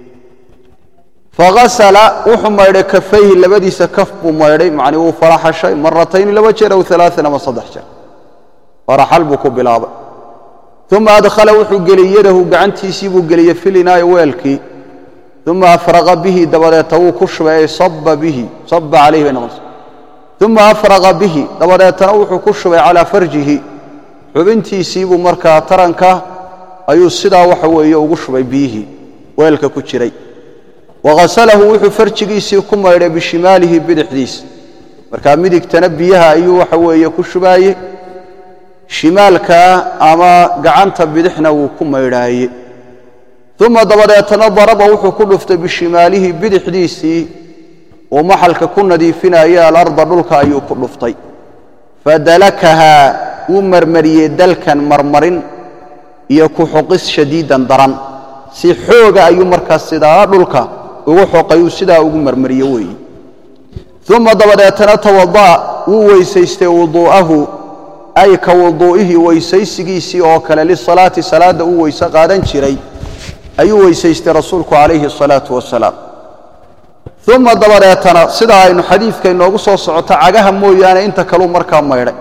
faghasala wuxuu maydhay kafayhi labadiisa kaf buu maydhay macnii wuu faraxashay maratayni laba jeer aw alaaan ama saddex jeer faraxal buu ku bilaabay uma adkhala wuxuu geliyey yadahu gacantiisii buu geliyey filinaa'i weelkii uma afraqa bihi dabadeeta wuu ku shubay ay saba bihi saba calayhi bay noqonaysa uma afraqa bihi dabadeetana wuxuu ku shubay calaa farjihi xubintiisii buu markaa taranka ayuu sidaa waxa weeye ugu shubay biyihii weelka ku jiray waghasalahu wuxuu farjigiisii ku maydhay bishimaalihi bidixdiisa markaa midigtana biyaha ayuu waxa weeye ku shubaaye shimaalka ama gacanta bidixna wuu ku maydhaaye uma dabadeetana daraba wuxuu ku dhuftay bishimaalihi bidixdiisii uu maxalka ku nadiifinaya alarda dhulka ayuu ku dhuftay fadalakahaa wuu marmariyey dalkan marmarin iyo ku xoqis shadiidan daran si xooga ayuu markaas sidaa dhulka ugu xoqayuu sidaa ugu marmariyo weeye uma dabadeetana tawada'a wuu weysaystay wuduu'ahu ay ka wuduu'ihii weysaysigiisii oo kale lisalaati salaadda uu weyse qaadan jiray ayuu weysaystay rasuulku calayhi asalaatu wasalaam uma dabadeetana sidaa aynu xadiidka inoogu soo socoto cagaha mooyaane inta kaluu markaa maydhay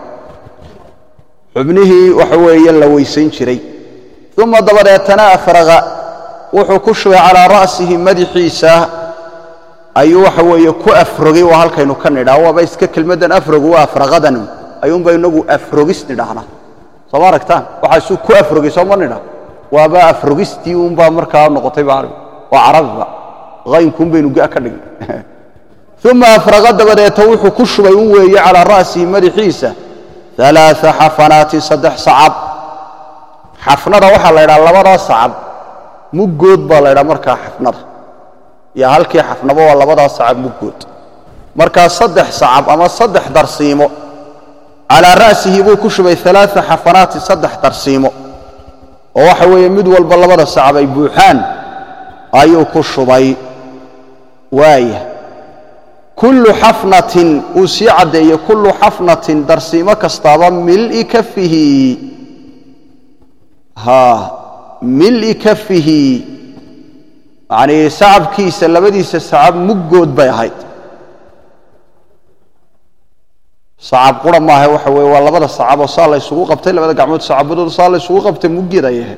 xubnihii waxa weeye la weysayn jiray uma dabadeetana afraqa wuxuu ku shubay calaa ra'sihi madaxiisa ayuu waxa weeye ku afrogay waa halkaynu ka nidhaa waaba iska kelmaddan afrogu waa afraqadan ayuunba inagu afrogis nidhahnaa soo ma aragtaan waxaa isuu ku afrogay soo ma nidha waaba afrogistii uunbaa markaa noqotay ba carabi waa carabiba qaynkuun baynu ga ka dhignay uma afraqa dabadeeta wuxuu ku shubay un weeye calaa ra'sihi madaxiisa alaaa xafanaatin saddex sacab xafnada waxaa la ydhaha labadaa sacab muggood baa la ydhaha markaa xafnada iyo halkii xafnaba waa labadaa sacab muggood markaa saddex sacab ama saddex darsiimo calaa ra'sihi buu ku shubay alaaa xafanaatin saddex darsiimo oo waxa weeye mid walba labada sacab ay buuxaan ayuu ku shubay waaya كل حفنة وسيعد كل حفنة درسيمة كستابا ملء كفه ها ملء كفه يعني سعب كيس لبديس سعب مجود بيهايد صعب قرا ما هي waxa way waa labada sacab oo saal ay isugu qabtay labada gacmood sacabadooda saal ay isugu qabtay mugidayah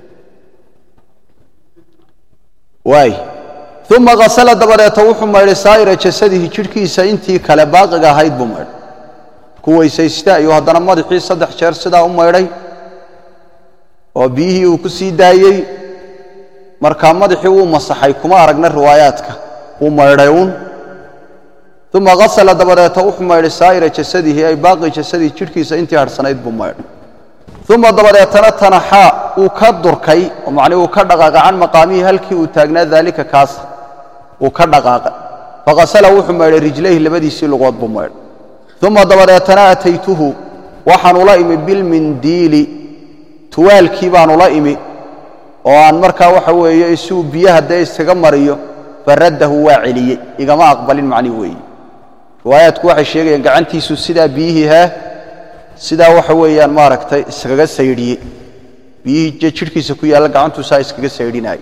way thumma ghasala dabarata wuxuu maydhay saayira jasadihi jirkiisa intii kale baaqiga ahayd buu maydhay kuwaysaysta iyo haddana madaxii saddex jeer sida u maydhay oo biyihii uu ku sii daayay marka madaxii uu masaxay kuma aragna riwaayaadka uu maydhay uun ثم غسل دبرته وحمير سائر جسده أي باقي جسده جركيس انتي هرسنايد بمير ثم دبرته تنحى وكدر كي ومعنى وكدغاغ عن مقامه هلكي وتاغنا ذلك كاس وكدغاغ فغسل وحمير رجليه لبدي سلغوت بمير ثم دبرته اتيته وحن لائم بالمنديل توال كيبان لائم وان marka waxa weeye isuu biyaha day isaga mariyo faradahu waa'iliye igama aqbalin macni weeye riwaayadku waxay sheegayaan gacantiisu sida biyihiha sida waxa weeyaan ma aragtay iskaga saydhiyay biyihii jirkiisa ku yaala gacantu saa iskaga saydhinay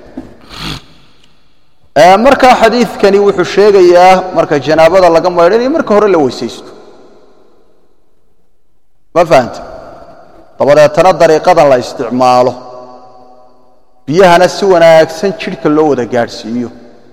ee marka xadiidkani wuxuu sheegayaa marka janaabada laga maydhanayo marka hore la weysaysto ma fahanti dabadeetana dariiqadan la isticmaalo biyahana si wanaagsan jirka loo wada gaarsiiyo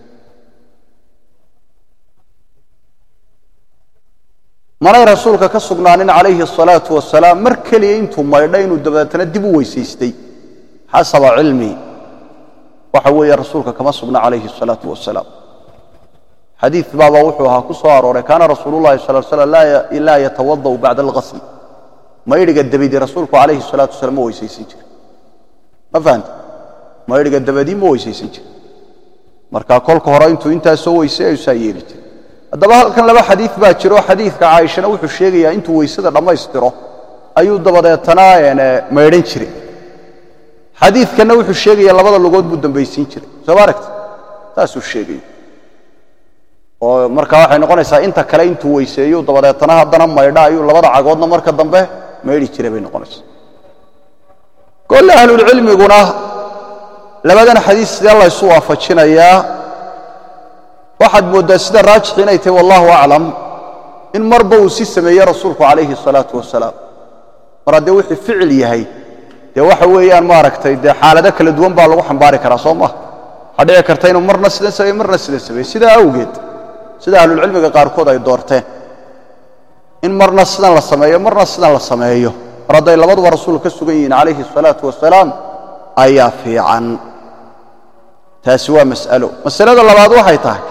maray rasuulka ka sugnaanin calayhi salaatu wasalaam mar kaliya intuu maydhay inuu dabadeetana dib u weysaystay xasaba cilmi waxa weeye rasuulka kama sugna calayhi salaatu wasalaam xadiid baaba wuxuu ahaa ku soo arooray kaana rasuulullaahi sala lla slam laa yatawadau bacda alghasl maydhiga dabadii rasuulku calayhi salaatu wasalaam ma weysaysan jirin ma fahanta maydhiga dabadii ma weysaysan jirin marka kolka hore intuu intaas soo weysay ayuu saa yeeli jiray haddaba halkan laba xadiid baa jiro xadiidka caaishana wuxuu sheegayaa intuu weysada dhammaystiro ayuu dabadeetana maydhan jiray xadiidkana wuxuu sheegayaa labada lugood buu dambaysiin jiray soo aragta taasuu sheegaya oo marka waxay noqonaysaa inta kale intuu weyseeyo dabadeetana haddana maydha ayuu labada cagoodna marka dambe maydhi jiray bay noqonaysaa kolle ahlulcilmiguna labadan xadiid sidee la isu waafajinayaa waxaad moodaa sida raajix inay tahay wallahu aclam in marba uu si sameeyey rasuulku calayhi salaatu wasalaam mar haddee wixii ficil yahay dee waxa weeyaan ma aragtay dee xaalado kala duwan baa lagu xambaari karaa soo maha waxaa dhici karta inuu marna sidan sameeye marna sidan sameeye sidaa awgeed sida ahlulcilmiga qaarkood ay doorteen in marna sidan la sameeyo marna sidan la sameeyo mar hadday labaduba rasuulka ka sugan yihiin calayhi salaatu wasalaam ayaa fiican taasi waa mas'alo masalada labaad waxay tahay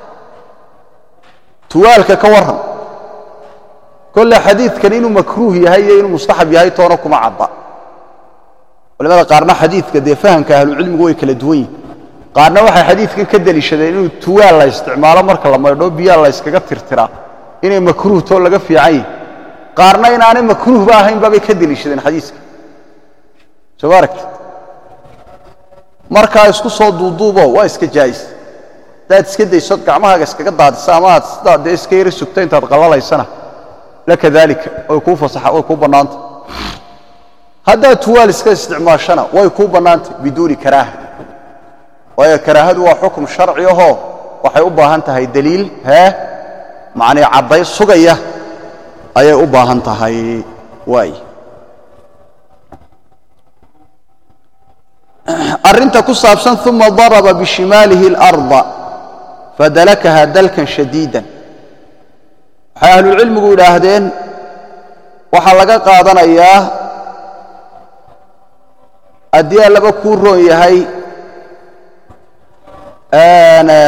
توالك كورهم كل حديث كان إنه مكروه يهي إنه مستحب يهي تونكم عضا ولماذا قارنا حديث كده فهم كأهل العلم قوي كالدوين قارنا واحد حديث كان كده لشدة إنه توال لا استعماله مركل لما يدوب بيا الله يسكتر ترى إنه مكروه تول لقى في عين قارنا إن أنا مكروه بقى هين بقى كده لشدة حديث شبارك مركل يسكت صوت ضوضوبه ويسكت جايز dad iska dayso gacmahaaga iskaga daadisa ama aad sidaa iska yiri sugtay intaad qalalaysana la kadalika way ku fasaxa way ku banaanta hadda tuwaal iska isticmaashana way ku banaanta biduuni karaaha way karaahadu waa xukum sharci ah waxay u baahan tahay daliil ha macna caday sugaya ayay u baahan tahay way arinta ku saabsan thumma daraba bishimalihi al-ardh فدلكها دلكا شديدا أهل العلم يقول أهدين وحلقا قادنا إياه أديها لبكور رؤية هاي أنا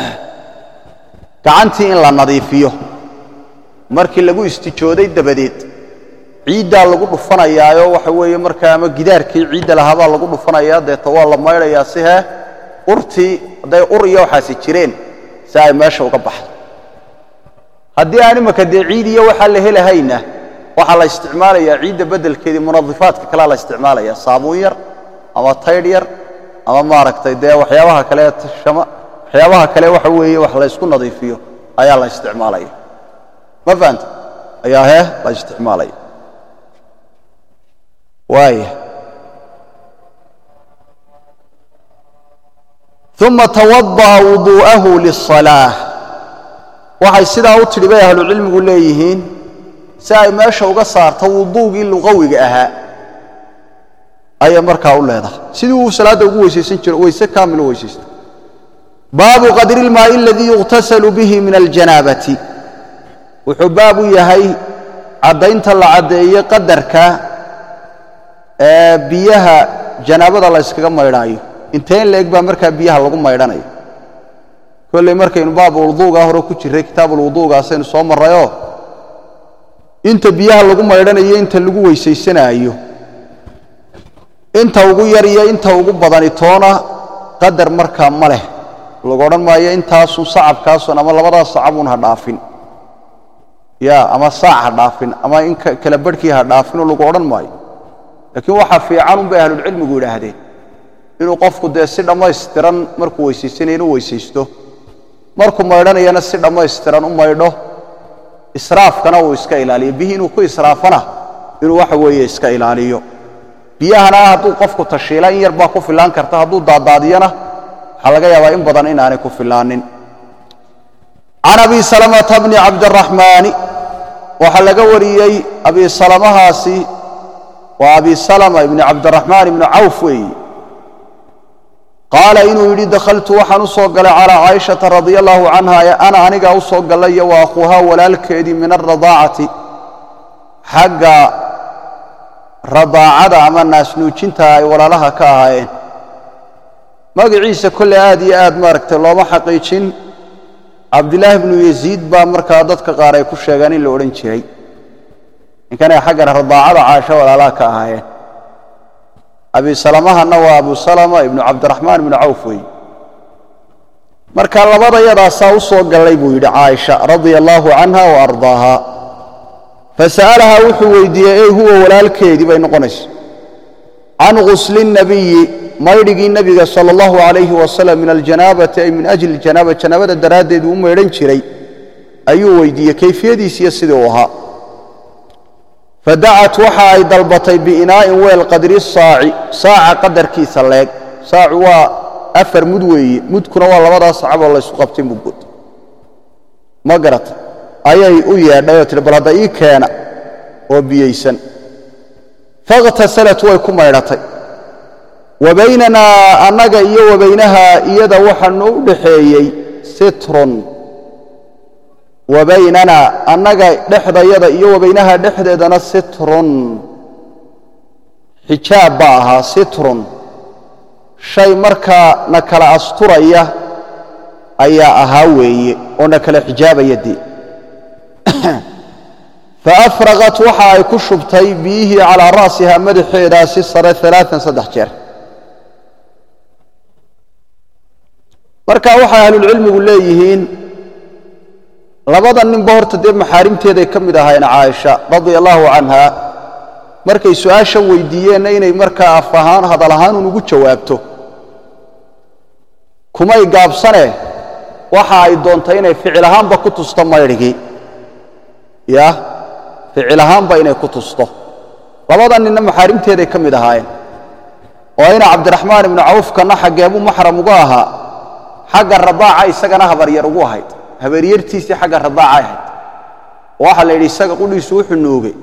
كعنتي إن لا نظيفيه مركي لقو استيجودي دبديد عيدا لقو رفنا إياه وحوية مركا مقدار كي عيدا لهذا لقو رفنا إياه دي طوال ما يرى ياسيها أرتي دي أريا وحاسي جيرين ساي ماشي وقبح هدي أنا ما كدي عيدي وحل هلا هينا وحل استعمال يا عيد بدل كذي منظفات كلا استعمال يا صابوير أما تايرير أما مارك تيدا وحياها كلا الشماء حياها كلا وحوي وحل يسكن نظيفيه ayaa la isticmaalaya ma faanta ayaa he la isticmaalaya waaya ثم توضأ وضوءه للصلاة waxay sidaa u tiri bay ahlu cilmigu leeyihiin si ay meesha uga saarto wuduugii luqawiga ahaa ay markaa u leedahay sidii uu salaada ugu weysaysan jiray weyse kaamil u weysaysto baabu qadri al-maa'i alladhi yughtasalu bihi min al-janabati wuxuu baabu yahay cadaynta la cadeeyay qadarka ee biyaha janaabada la iskaga maydhaayo inteen leeg baa markaa biyaha lagu maydhanayo kulli markaynu baab wuduuga hore ku jiray kitaab wuduuga asaynu soo marayo inta biyaha lagu maydhanayo inta lagu weysaysanaayo inta ugu yar iyo inta ugu badan toona qadar markaa ma leh lagu oran maayo intaas uu sacabkaas ama labadaas sacabun ha dhaafin ya ama saac ha dhaafin ama in kala barkii ha dhaafin lagu oran maayo laakiin waxa fiican u baa ahlul cilmigu yiraahdeen inuu qofku de si dhameystiran markuu weysaysanay inuu weysaysto markuu maydhanayana si dhameystiran u maydho israafkana uu iska ilaaliyo bihi inuu ku israafana inuu waxa weeye iska ilaaliyo biyahana hadduu qofku tashiilan yar baa ku filaan karta hadduu daadaadiyana waxa laga yaabaa in badan inaanay ku filaanin عن أبي سلمة بن عبد الرحمن وحلق وريي أبي سلمة هاسي وأبي سلمة بن عبد الرحمن بن عوفي قال إنه يريد دخلت وحن صقل على عائشة رضي الله عنها يا أنا أنيق صقل لي وأخوها ولا الكيد من الرضاعة حق رضاعة أما الناس نوشنتها ولا لها كاهين ما عيسى كل آدي آد ماركت الله ما حقيقين عبد الله بن يزيد با marka dadka qaar ay ku sheegan in la oran jiray in kana xagar radaacada Aisha walaalaha ka ahaayeen Abi Salama wa Abu Salama ibn Abd Arrahman ibn Auf marka labada yada soo soo galay buu yiri Aisha radiyallahu anha wa ardaaha fasalaha wuxuu weydiiyay ee huwa walaalkeedii bay noqonaysaa an ghusl an-nabiy maydhigii nabiga sallallahu alayhi wa sallam min aljanabati ay min ajli aljanaba janabada daraadeed uu meedhan jiray ayuu weydiiyay kayfiyadiisa sidoo ahaa fada'at waxa ay dalbatay biinaa'in weel qadri saa'i saa'a qadarkiisa leeg saa'i waa afar mud weeye mudkuna waa labadaas sacab oo la isku qabtay mugud ma garata ayay u yeedhay oo tir balada ii keena oo biyaysan faqtasalat way ku maydhatay وبيننا أنك إيا وبينها إيدا وحنو دحيي ستر وبيننا أنك دحد إيدا إيا وبينها دحد إيدنا ستر حجاب باها ستر شيء مركا نكال أسطرية أيا أهاوي ونكال حجاب يدي فأفرغت وحا كشبتي بيه على رأسها مدحي راسي صار ثلاثا صدح جر marka waxa ahlul cilmigu leeyihiin labada nin boorta dib maxaarimteeda ka mid ahaayeen Aisha radiyallahu anha markay su'aashan weydiiyeen inay marka afahaan hadal ahaan ugu jawaabto kuma ay gaabsane waxa ay doontay inay ficil ahaanba ku tusto maydhigi ya ficil ahaanba inay ku tusto labada nin maxaarimteeda ka mid ahaayeen oo ina Abdurrahman ibn Auf kana xageebu mahram uga ahaa حق الرضاعة يسقنا هبر يرجو هيد هبر يرتيسي حق الرضاعة هيد واحد اللي يسق كل يسوح النوبي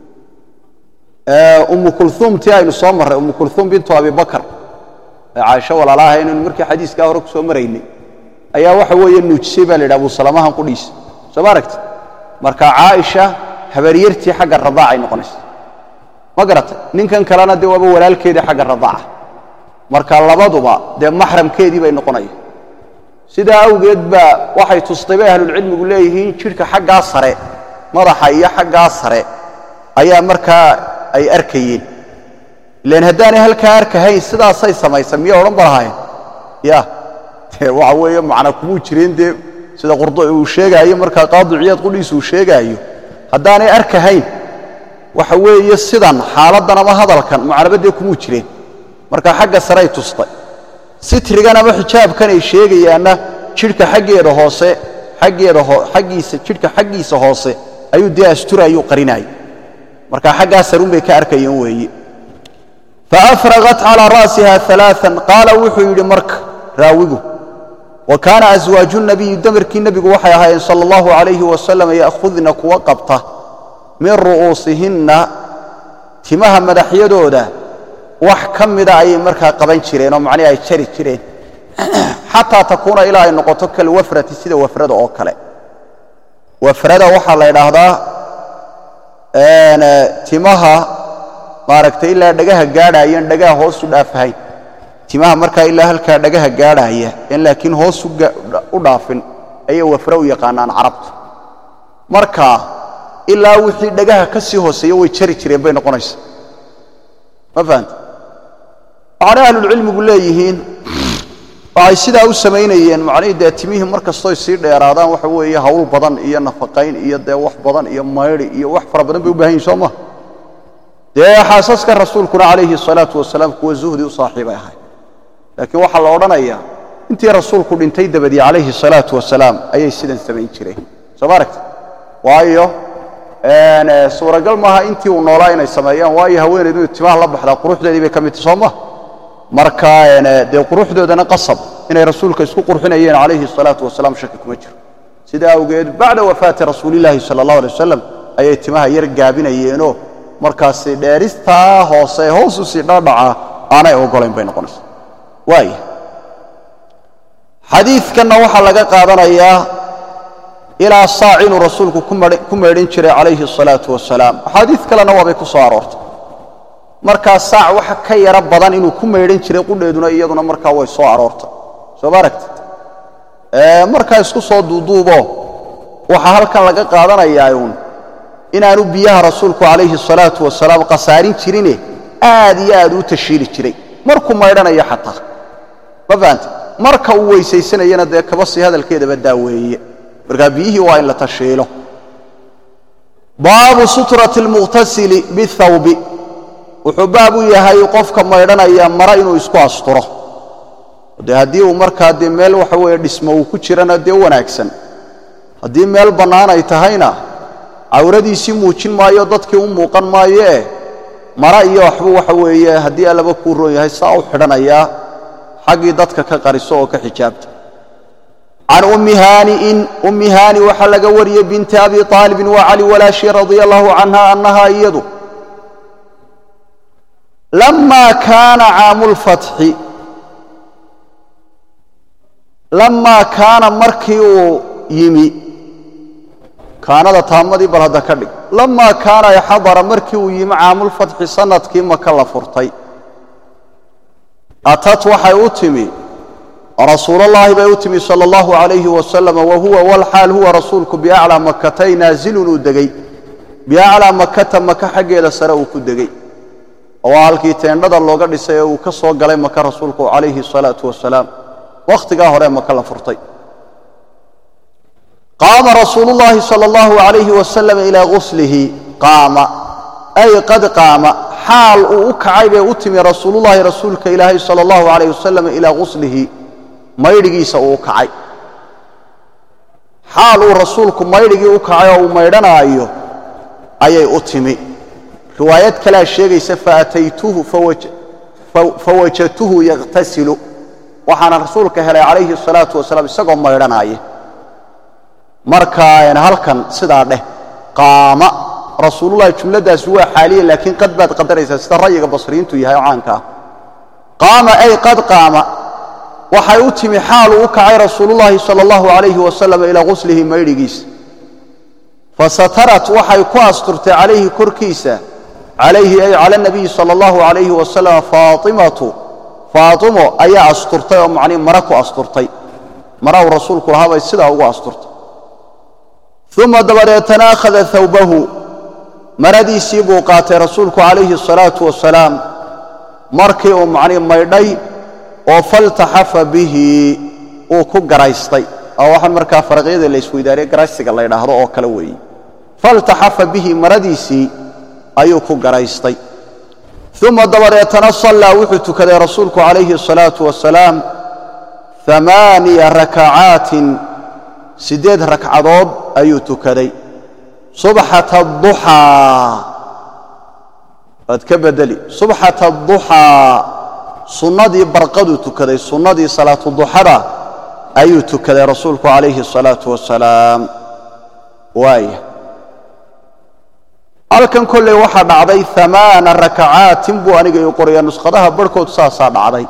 أم كلثوم تاعي نصامر أم كلثوم بنت أبي بكر عائشة ولا لا هين المركي حديث كهرك سومريني أيها واحد هو ينوجسيبه لأبو سلمة هم قديس سباركت مركا عائشة هبر يرتي حق الرضاعة نقنس ما قرأت نين كان كلنا دي وابو ولا الكيد حق الرضاعة مركا الله بدوبا ده محرم كيدي بين نقنيه sida awgeed ba waxay tustay ahlul cilmigu leeyihiin jirka xagga sare madaxa iyo xagga sare ayaa marka ay arkayeen leen hadaanay halka arkahay sidaas ay sameeysan oran barahay ya waxa weeye macna kugu jireen de sida qordo uu sheegayo marka qaadiciyad qudhiis uu sheegayo hadaanay arkahay waxa weeye sidan xaaladan ama hadalkan macnabadii kugu jireen marka xagga sare ay tustay sitrigana ma xijaabkan ay sheegayaana jirka xageeda hoose xaggeeda xaggiisa jidhka xaggiisa hoose ayuu dee asturaayuu qarinay marka xaggaa sarun bay ka arkayeen weeye faafragat ala ra'siha thalathan qala wuxuu yidhi marka raawigu وكان أزواج النبي دمرك النبي وحيها صلى الله عليه وسلم يأخذن كوقبته من رؤوسهن تمها مدحيدودا وحكم داعي مركا قبن شيرين ومعني أي شري شيرين حتى تكون إلى أن نقطك الوفرة سيدة وفرة أوكله وفرة وحلا إلى هذا أنا تمها ماركت إلا دجاها جارا ين دجاها هوس دافعين timaha marka ilaa halka dhagaha gaaraya in laakiin hoos u dhaafin ay wafro u yaqaanaan carabtu marka ilaa wixii dhagaha ka sii hooseeyo way jari jireen bay noqonaysaa ma fahanti ana ahlul cilmigu leeyihiin ay sidaa u sameeyeen macnaheedu timihii markastoo sii dheeraadaan waxa weeye hawl badan iyo nafaqayn iyo dee wax badan iyo mayri iyo wax fara badan bay u baahan yihiin Soomaa dee xaasaska rasuulkuna calayhi salaatu wasalaam kuwa zuhdi u saaxiibay ahay laakiin waxa la oranayaa intii rasuulku dhintay dabadii calayhi salaatu wasalaam ayay sidan sameyn jireen soo maaragtay waayo een suuragal maaha intii uu noolaa inay sameeyaan waayo haweeneedu timaha la baxda quruxdeedii bay kamid Soomaa marka een de quruxdoodana qasab inay rasuulka isku qurxinayeen calayhi salaatu wasalaam shaki kuma jiro sida awgeed bacda wafaati rasuulillahi sallallahu alayhi wasallam ayay timaha yar gaabinayeenoo markaas dheerista hoose hoos u sii dhaadhaca aanay ogoleen bay noqonaysaa واي حديث كنا وحا لغا قادنايا الى صاعين رسولك كميرين جيري عليه الصلاه والسلام حديث كلنا waa bay ku soo aroortay marka saac waxa ka yara badan inuu kumeerin jiray qudheeduna iyaduna marka way soo aroortay soo baaragtay ee marka isku soo duuduubo waxa halkan laga qaadanayaa uun inaanu biyaha rasuulku calayhi الصلاه والسلام qasaarin jirine aad iyo aad u tashiili jiray markuu maydhanayo xataa bafant marka uu weysaysanayna de kaba si hadalkeeda badaaweeye marka biyihii waa in la tasheelo baabu sutrati almughtasil bithawb wuxuu baabu yahay qofka maydhanaya mara inuu isku asturo de hadii uu marka de meel waxa weeye dhismo uu ku jirana de wanaagsan hadii meel banaan ay tahayna awradiisi muujin maayo dadkii u muuqan maayo mara iyo waxba waxa weeye hadii alaba ku roon yahay saa u xidhanaya حقي دتك كقريسو كحجابته عن أم هاني إن أم هاني وحلق وري بنت أبي طالب وعلي ولا شيء رضي الله عنها أنها يدو لما كان عام الفتح لما كان مركيو يمي كان هذا تامدي برهدا كدغ لما كان يحضر مركيو يمي عام الفتح سنة كما كلا فرتي أتت وحي أتمي رسول الله بأتمي صلى الله عليه وسلم وهو والحال هو رسولك بأعلى مكتين نازل ودقي بأعلى مكة مكة حق إلى سرأوك الدقي وعالكي تندد الله قد سيوكسوا قلي مكة رسولك عليه الصلاة والسلام وقت قاهر مكة لفرطي قام رسول الله صلى الله عليه وسلم إلى غسله قام أي قد قام حال وكعي بأتمي رسول الله رسولك إلهي صلى الله عليه وسلم إلى غسله ما يرجي سوكعي حال رسولك ما يرجي وكعي وما يرنا أيه أي أتمي روايات كلا شيء فأتيته فوج فوجدته يغتسل وحنا رسولك عليه الصلاة والسلام سقم ما يرنا أيه مركا هل كان سداره قام رسول الله جملة سوى حاليا لكن قد بات قدر يستريق بصرين تيها عنك قام أي قد قام وحيوتم حال وكعي رسول الله صلى الله عليه وسلم إلى غسله ميرقيس فسترت وحيكو أسترت عليه كركيسة عليه أي على النبي صلى الله عليه وسلم فاطمة فاطمة أي أسترت ومعني مركو أسترتي مرأو رسولك هذا السيدة هو أسترت ثم دبر يتناخذ ثوبه مردي سيبو قاتل رسولك عليه الصلاة والسلام مركي ومعني ميردي وفلتحف به وكو قرايستي أو واحد مركا فرقيد اللي يسوي داري قرايستي الله ينهضو أو كلوي فلتحف به مردي سي أيو كو قرايستي ثم دبر يتنصلى وحدت كذا رسولك عليه الصلاة والسلام ثمانية ركعات sideed ragcadood ayuu tukaday subxata ad-duhaa wad ka bedeli subxata ad-duhaa sunnadii barqadu tukaday sunnadii salaatu duhada ayuu tukaday rasuulku calayhi salaatu wasalaam waaya halkan kolley waxaa dhacday amaana rakacaatin buu aniga ii qoraya nuskhadaha barhkood saasaa dhacday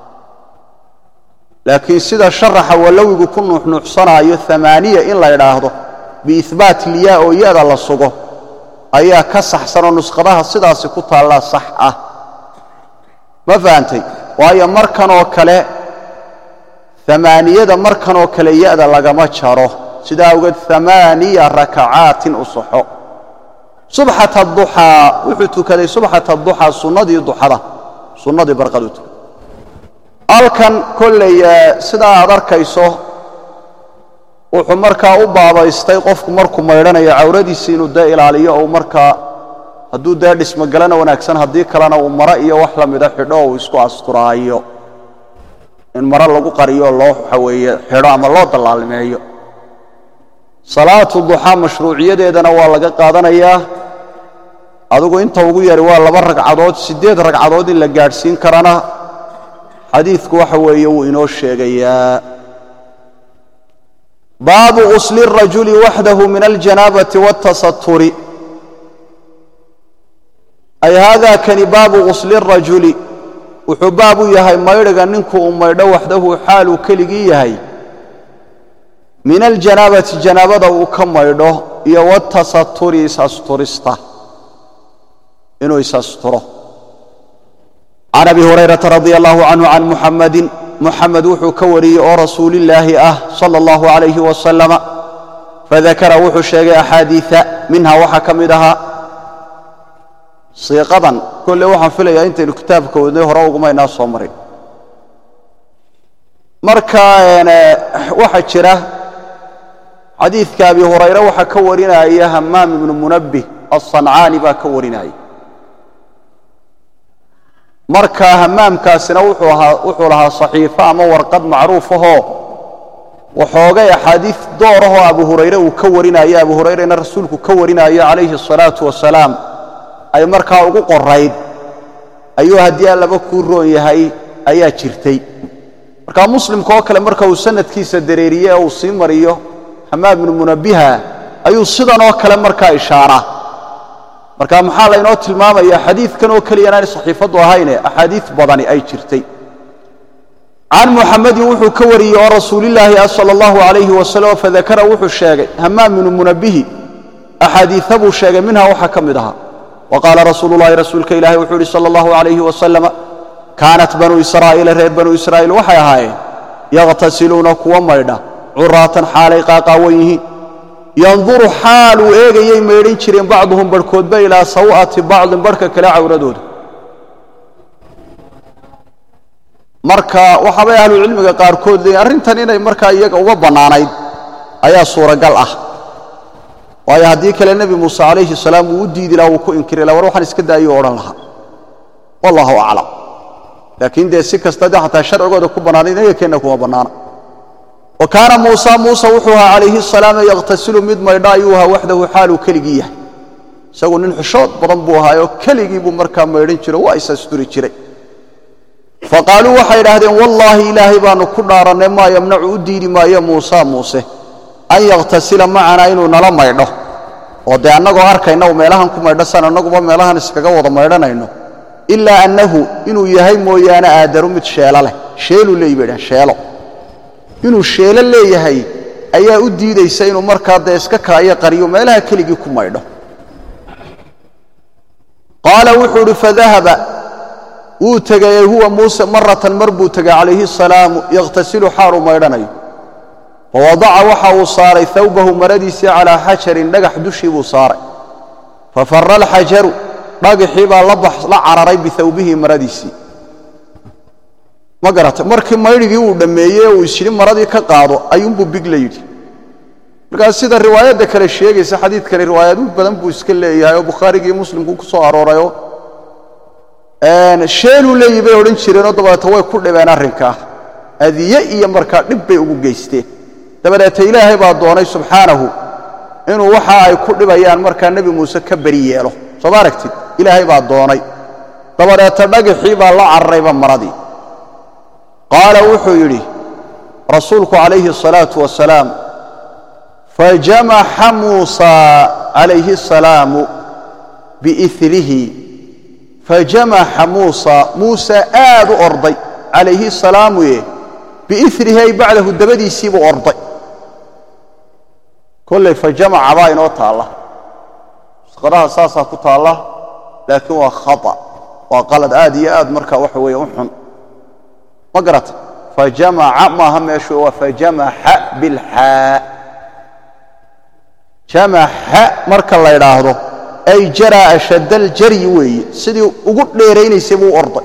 laakiin sida sharaxa walowigu ku nuuxnuuxsanaayo amaaniya in la idhaahdo biihbaat liyaa oo ya-da la sugo ayaa ka saxsanoo nuskhadaha sidaasi ku taallaa sax ah ma fahantay waayo markanoo kale amaaniyada markanoo kale ya-da lagama jaro sidaa awgeed amaaniya rakacaatin u saxo subxata ad-duhaa wuxuu tukaday subxata ad-duhaa sunnadii duxada sunnadii barqadu tukaday halkan kolley sidaa aad arkayso wuxuu markaa u baabaystay qofku markuu maydhanayo cawradiisa inuu dee ilaaliyo oo markaa hadduu dee dhismogalana wanaagsan haddii kalena uu maro iyo wax la mida xidho uu isku asturaayo in maro lagu qariyo loo waxa weeye xidho ama loo dallaalimeeyo salaatu duhaa mashruuciyadeedana waa laga qaadanayaa adigu inta ugu yari waa laba ragcadood sideed ragcadood in la gaadhsiin karana xadiidku waxa weeye wuu inoo sheegayaa baabu ghusli الrajuli waxdahu min aljanaabati wاtasaturi ay haadaa kani baabu ghusli الrajuli wuxuu baab u yahay maydhiga ninku uu maydho waxdahu xaaluu keligii yahay min aljanaabati janaabada uu ka maydho iyo watasaturi isasturista inuu isasturo can abi hurayrata radia allahu canhu can muxamadin muxamed wuxuu ka wariyey oo rasuulillaahi ah sala allahu calayhi wasalama fadakara wuxuu sheegay axaadiia minha waxaa ka mid ahaa siiqadan kolle waxaan filayaa intaynu kitaabka wadnay hore ugumaynaa soo marin marka waxaa jira xadiidka abi hurayre waxaa ka warinaya hamaam ibnu munabbih alsancaani baa ka warinaya marka hamaamkaasina wuxuu ahaa wuxuu lahaa saxiifo ama warqad macruuf ahoo waxoogay axaadiid door ahoo abu hurayre uu ka warinayo abu hurayrena rasuulku ka warinayo calayhi asalaatu wasalaam ay markaa ugu qorayd ayuu haddii allaba kuu roon yahay ayaa jirtay marka muslimka oo kale marka uu sanadkiisa dareeriye uu sii mariyo hamaam ibnu munabbiha ayuu sidan oo kale markaa ishaaraa marka maxaa laynoo tilmaamayaa xadiidkan oo keliya inaanay saxiifaddu ahayne axaadiid badani ay jirtay can muxamedin wuxuu ka wariyey oo rasuulillaahi ah sala allahu calayhi wasalam fadakara wuxuu sheegay hamaam ibnu munabbihi axaadiia buu sheegay minha waxaa ka mid ahaa wa qaala rasuulu llahi rasuulka ilaahi wuxuu yidhi sala allahu calayhi wasalama kaanat banuu israa'iila reer banuu israa'iil waxay ahaayeen yakhtasiluuna kuwa maydha curaatan xaalay qaaqaawan yihiin yanduru xaal uu eegayay maydhan jireen bacduhum barhkoodba ilaa saw'ati bacdin barhka kale cawradooda marka waxaabay ahlucilmiga qaarkood leeyiin arrintan inay markaa iyaga uga bannaanayd ayaa suuragal ah waayo haddii kale nebi muuse calayhi salaam wuu u diidi laha wuu ku inkiri laha war waxaan iska daayuu odhan lahaa wallahu aclam laakiin dee si kasta dee xataa sharcigooda ku bannaanayd inaga keenna kuma bannaana wa kaana muusa muuse wuxuu ahaa calayhi asalaam yakhtasilu mid maydha ayuu ahaa waxdahu xaaluu keligii yahay isagu nin xushood badan buu ahaayoo keligii buu markaa maydhan jiro waa isasturi jiray faqaaluu waxay idhaahdeen wallaahi ilaahay baannu ku dhaarannay maa yamnacu u diidi maayo muusa muuse an yakhtasila macanaa inuu nala maydho oo dee annagoo arkayna u meelahan ku maydho san annaguba meelahan iskaga wada maydhanayno ilaa annahu inuu yahay mooyaane aadaru mid sheelo leh sheeluu leeyi bay dhahan sheelo inuu sheelo leeyahay ayaa u diidaysa inuu markaa dee iska kaayo qariyo meelaha keligii ku maydho qaala wuxuu idhi fadahaba wuu tegay huwa muuse maratan mar buu tegay calayhi asalaamu yakhtasilu xaaluu maydhanayo fawadaca waxa uu saaray hawbahu maradiisii calaa xajarin dhagax dushii buu saaray fafara alxajaru dhagaxii baa la cararay bihawbihi maradiisii ma garatay markii maydhigii uu dhammeeyey uu isyidhi maradii ka qaado ayuunbuu big la yidhi markaas sida riwaayadda kale sheegaysa xadiidkani riwaayadu badan buu iska leeyahay oo bukhaarigii muslimku ku soo aroorayoo sheeluu leeyihi bay odhan jireenoo dabeeto way ku dhibeen arrinkaa adiye iyo markaa dhib bay ugu geysteen dabadeeta ilaahay baa doonay subxaanahu inuu waxa ay ku dhibayaan markaa nebi muuse ka beri yeelo soo aragtid ilaahay baa doonay dabadeeta dhagaxii baa la carrayba maradii qaala wuxuu yidhi rasuulku calayhi الصalaaةu wasalaam fajamaxa muusa calayhi الsalaamu biirihi fajamaxa muusa muusa aad u orday calayhi الsalaamu ye biirihi ay bacdahu dabadiisii buu orday kolley fajamaca baa inoo taalla nusqadaha saasaa ku taalla laakiin waa khata waa qalad aad iyo aad markaa waxa weeye u xun ma garata fajamaca maaha meeshu waa fajamaxa bilxaa jamaxa marka la yidhaahdo ay jaraa ashadda aljaryi weeye sidii ugu dheeraynaysay buu orday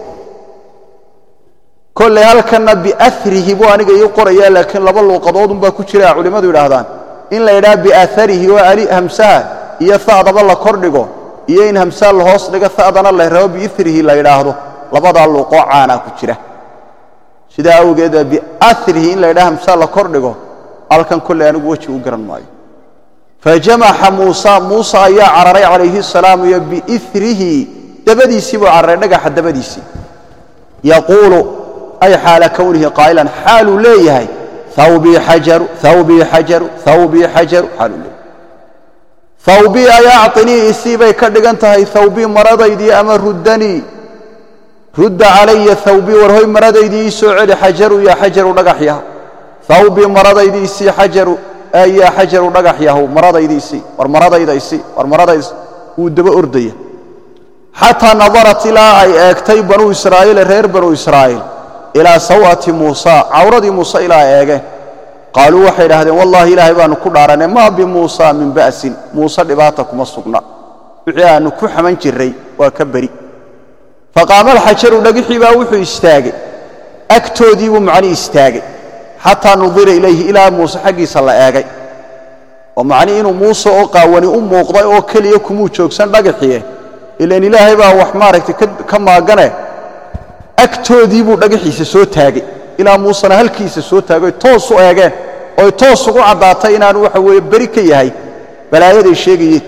kolley halkanna biarihi buu aniga ii qorayaa laakiin laba luuqadoodunbaa ku jira culimmadu yidhaahdaan in la yidhaha biaarihi oo ali hamsaha iyo ha'daba la kor dhigo iyo in hamsaha la hoos dhigo ha'dana la rabo biirihi la yidhaahdo labadaa luuqoo caanaa ku jira sidaa awgeeda biarihi in la yidhaha hamsaha la kor dhigo halkan kolley anigu weji u garan maayo fajamaxa muusa muusa ayaa cararay calayhi الsalaam iyo biirihi dabadiisii buu cararay dhagaxa dabadiisii yaquulu ay xaala kownihi qaa'ilan xaaluu leeyahay thawbii xajaru thawbii xajaru thawbii xajaru xaaluu leeyahay thawbii ay acطinii isii bay ka dhigan tahay thawbii maradaydii ama ruddanii rudda calaya thawbii war hoy maradaydii ii soo celi xajaru yaa xajaru dhagax yaha thawbii maradaydii isii xajaru yaa xajaru dhagax yahu maradaydii isii war maradayda isii war maradayda wuu daba ordaya xataa nadarat ilaa ay eegtay banuu israa'iil reer banuu israa'iil ilaa saw'ati muusa cawradii muuse ilaa ay eegeen qaaluu waxay idhahdeen wallahi ilaahay baanu ku dhaaranay maa bimuusa min ba'sin muuse dhibaata kuma sugna wixii aanu ku xaman jirray waa ka beri faqaama alxajaru dhagixii baa wuxuu istaagay agtoodii buu macnii istaagay xataa nudira ilayhi ilaa muuse xaggiisa la eegay oo macnii inuu muuse oo qaawani u muuqday oo keliya kumuu joogsan dhagaxiye ilaan ilaahay baa wax maaragtay ka maagane agtoodii buu dhagaxiisa soo taagay ilaa muusena halkiisa soo taagay toos u eegeen oo toos ugu caddaatay inaanu waxa weeye beri ka yahay balaayaday sheegayeen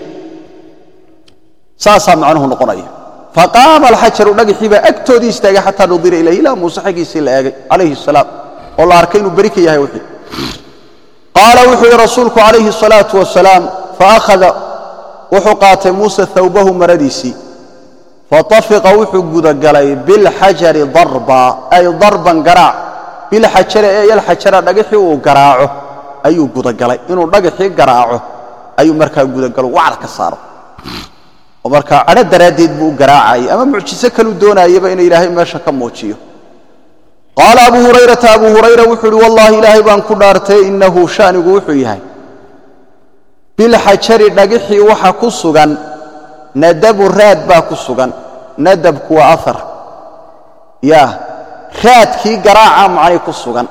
saasaa macnuhu noqonaya faqaama alxajaru dhagaxii baa agtoodii istaagay xataa nudira ilayhi ilaa muuse xaggiisii la eegay calayhi الsalaam oo la arkay inuu beri ka yahay wixii qaala wuxuu yidhi rasuulku calayhi الصalaaةu wasalaam faakhada wuxuu qaatay muuse thawbahu maradiisii fatafiqa wuxuu gudagalay bilxajari darba ay darban garaac bilxajari ee yalxajara dhagaxii uu garaaco ayuu gudagalay inuu dhagaxii garaaco ayuu markaa gudagalo wacd ka saaro oo markaa cadho daraaddeed buu u garaacayay ama mucjiso kalu doonayaba inuu ilaahay meesha ka muujiyo qaala abu hurayrata abu hurayra wuxuu uhi wallahi ilaahay baan ku dhaartay innahu sha'nigu wuxuu yahay bilxajari dhagixii waxa ku sugan nadabu raad baa ku sugan nadabku waa ahar yaa raadkii garaaca macnay ku sugan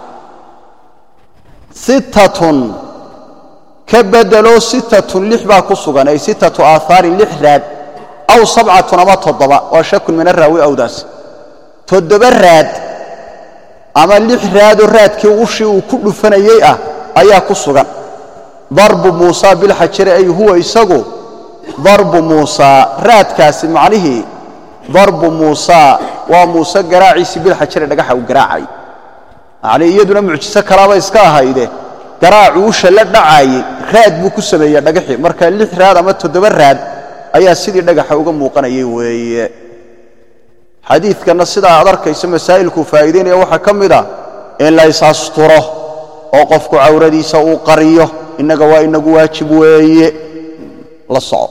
sittatun ka bedelo sittatun lix baa ku sugan ay sittatu aahaarin lix raad aw sabcatun ama toddoba waa shakun min araawi awdaas toddoba raad ama lix raadoo raadkii ushii uu ku dhufanayey ah ayaa ku sugan darbu muusa bilxajari ay huwa isagu darbu muusa raadkaasi macnihii darbu muusa waa muuse garaaciisii bilxajari dhagaxa uu garaacay macnii iyaduna mucjiso kalaaba iska ahayde garaacu usha la dhacaayey raad buu ku sameeyey dhagaxii marka lix raad ama toddoba raad ayaa sidii dhagaxa uga muuqanayay weeye xadiidkanna sidaa aad arkayso masaa'ilkuu faa'iidaynaya waxaa ka mid ah in la is-asturo oo qofku cawradiisa uu qariyo innaga waa inagu waajib weeye la soco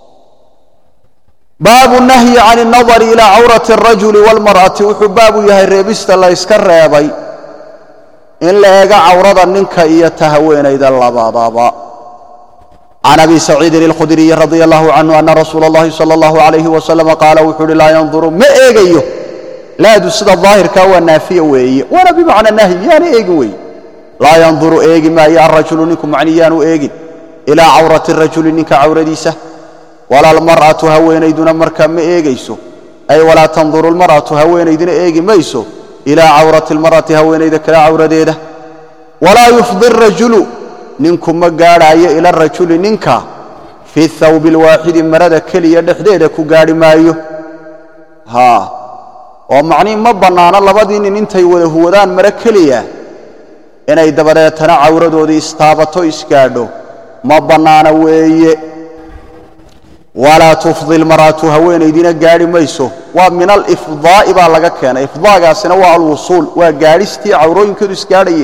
baabu nahyi can الnadari ilaa cawrati الrajuli wاlmar'ati wuxuu baabu yahay reebista la yska reebay in la eega cawrada ninka iyo ta haweenayda labadaba can abi saciidin اlkhudriyi radia allahu canhu ana rasuula اllahi salى اllahu عalayhi wasalama qaala wuxuu uhi laa yanduru ma eegayo laadu sida daahirkaa waa naafiya weeye waana bimacna nahyi yaana eegin weeye laa yanduru eegi maayo alrajulu ninku macni yaanu eegin ilaa cawrati الrajuli ninka cawradiisa walaa almar'atu haweenayduna markaa ma eegayso ay walaa tanduru almar'atu haweenayduna eegi mayso ilaa cawrati almar'ati haweenayda kale cawradeeda ولا يفضي الرجل ننكم مقارايا إلى الرجل ننكا في الثوب الواحد مرد كليا دحديدك قاري مايو ها ومعني ما بنانا لبدين ان انتي ودهودان مرد كليا إن أي دبريتنا عوردو دي استابتو إسكادو ما بنانا ويه ولا تفضي المرأة هوين يدينا قاري ميسو ومن الإفضاء بالغا كان إفضاء قاسنا هو الوصول وقارستي عوروين كدو إسكادي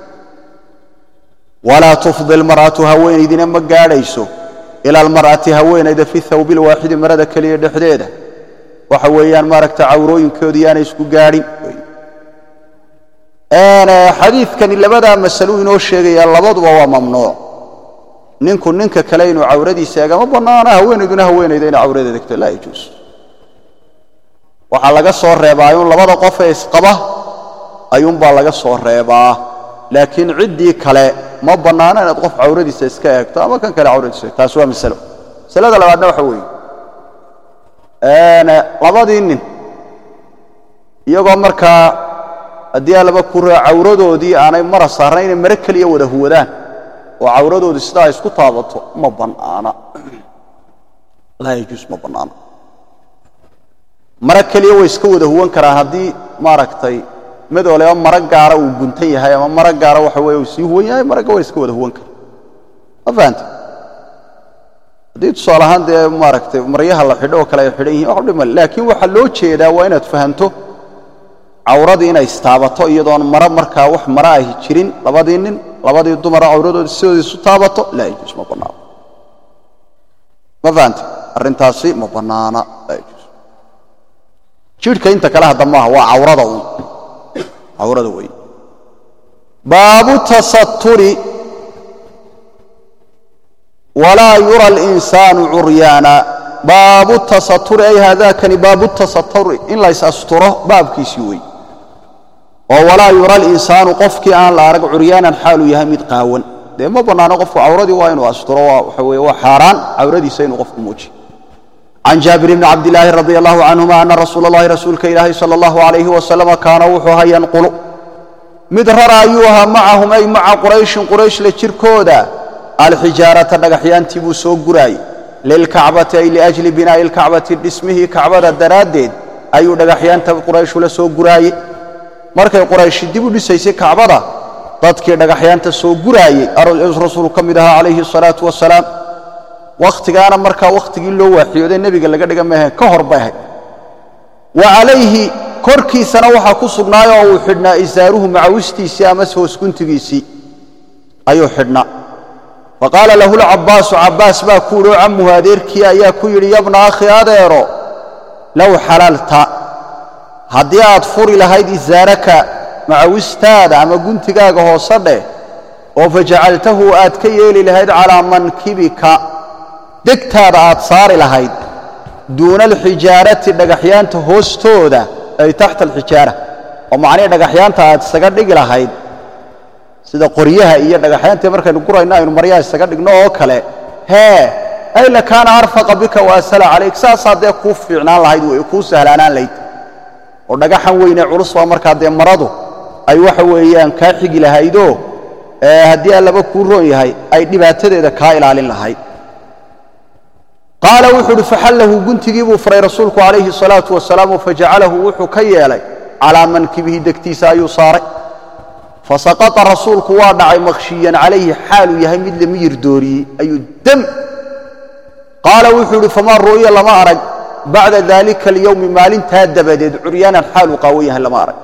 ولا تفضي المرأة هوين يدينا مقاريسو إلى المرأة هوين إذا في الثوب الواحد مرد كليا دحديدة وحويان ماركت عوروين كدو يانا إسكو قاري أنا حديث كان اللي بدأ مسألوه نوشيغي يلا بضوة وممنوع ننكو ننكا كلين وعوردي سيغا ما بنانا هوين دون هوين يدين عوردي دكت لا يجوز وحالغا صور ريبا أيون لبدا قفة إسقبه أيون بالغا صور ريبا لكن عدي كلا ما بنانا نتقف عوردي سيسكا يكتا ما كان كلا عوردي سيسكا تاسوا مسألو سلادة لبعدنا وحوي أنا لبدا إنن يقول مركا haddii alaba ku cawradoodii aanay mara saarnayn mara kaliya wada huwadaan oo cawradoodi sidaa isku taabato ma banaana la yajus ma banaana mara kaliya way iska wada huwan karaan haddii maaragtay madoole ama mara gaara uu guntan yahay ama mara gaara waxa weeye uu sii huwan yahay maraga way iska wada huwan karaan afanta haddii tusaale ahaan dee maaragtay maryaha la xidho oo kale ay xidhan yihiin wax dhiman laakiin waxa loo jeedaa waa inaad fahanto عورضي إن استابطوا يدون مرة مركا وح مراه جرين لبادين لبادين دو مرة عورضوا سوي استابطوا لا يجوز ما بناه ما فهمت الرنتاسي ما بنانا لا يجوز شوف كأنت كلاه دماه هو عورضوا عورضوا باب التستر ولا يرى الإنسان عريانا باب التستر أي هذا كان باب التستر إن لا يستره باب كيسوي ولا يرى الإنسان قفك أن لا رجع عريانا حاله يهمد قاون ده ما بنانا قف عورضي وين واستره وحاران عورضي سين قف موجي عن جابر بن عبد الله رضي الله عنهما أن رسول الله رسولك إلهي صلى الله عليه وسلم كان وحوها ينقل مدر رأيوها معهم أي مع قريش قريش لشركودا الحجارة نجحيان تبو سوق قراي للكعبة أي لأجل بناء الكعبة اسمه كعبة الدرادين أي نجحيان تبو قريش ولا سوق قراي markay quraysh dib u dhisaysay kaabada dadkii dhagaxyaanta soo guraayay rasuulku kamidaha alayhi salatu wasalaam waqtigaana marka waqtigii loo waxyooday nabiga laga dhiga maahan ka horbahay wa alayhi korkiisana waxa ku sugnaayo oo uu xidhnaa isaaruhu macawistiisi ama hoos guntigiisi ayuu xidhnaa faqala lahu al-abbas abbas ba kuuro ammu hadeerkii ayaa ku yiri yabna akhi adeero law halalta haddii aad furi lahayd izaaraka macawistaada ama guntigaaga hoosadhe oo fajacaltahu aad ka yeeli lahayd calaa mankibika degtaada aad saari lahayd duuna alxijaarati dhagaxyaanta hoostooda ay taxta alxijaara oo macnihii dhagaxyaanta aad isaga dhigi lahayd sida qoryaha iyo dhagaxyaanta markaynu gurayno aynu maryaha isaga dhigno oo kale hee ay lakaana arfaqa bika wa asala calayk saasaa dee kuu fiicnaan lahayd way kuu sahlaanaan lahayd oo dhagaxan weyne culus waa markaa dee maradu ay waxa weeyaan ka xigi lahaydo ee hadii alaba ku roon yahay ay dhibaatadeeda ka ilaalin lahayd qaala wuxuu fahallahu guntigii buu faray rasuulku alayhi salatu wasalaam fajacalahu wuxuu ka yeelay ala mankibihi degtiisa ayuu saaray fasaqata rasuulku waa dhacay makhshiyan alayhi xaalu yahay mid la miyir dooriyay ayuu dam qaala wuxuu fama ru'ya lama arag بعد ذلك اليوم مالين تادبدد عريانا حال قويها لما أرك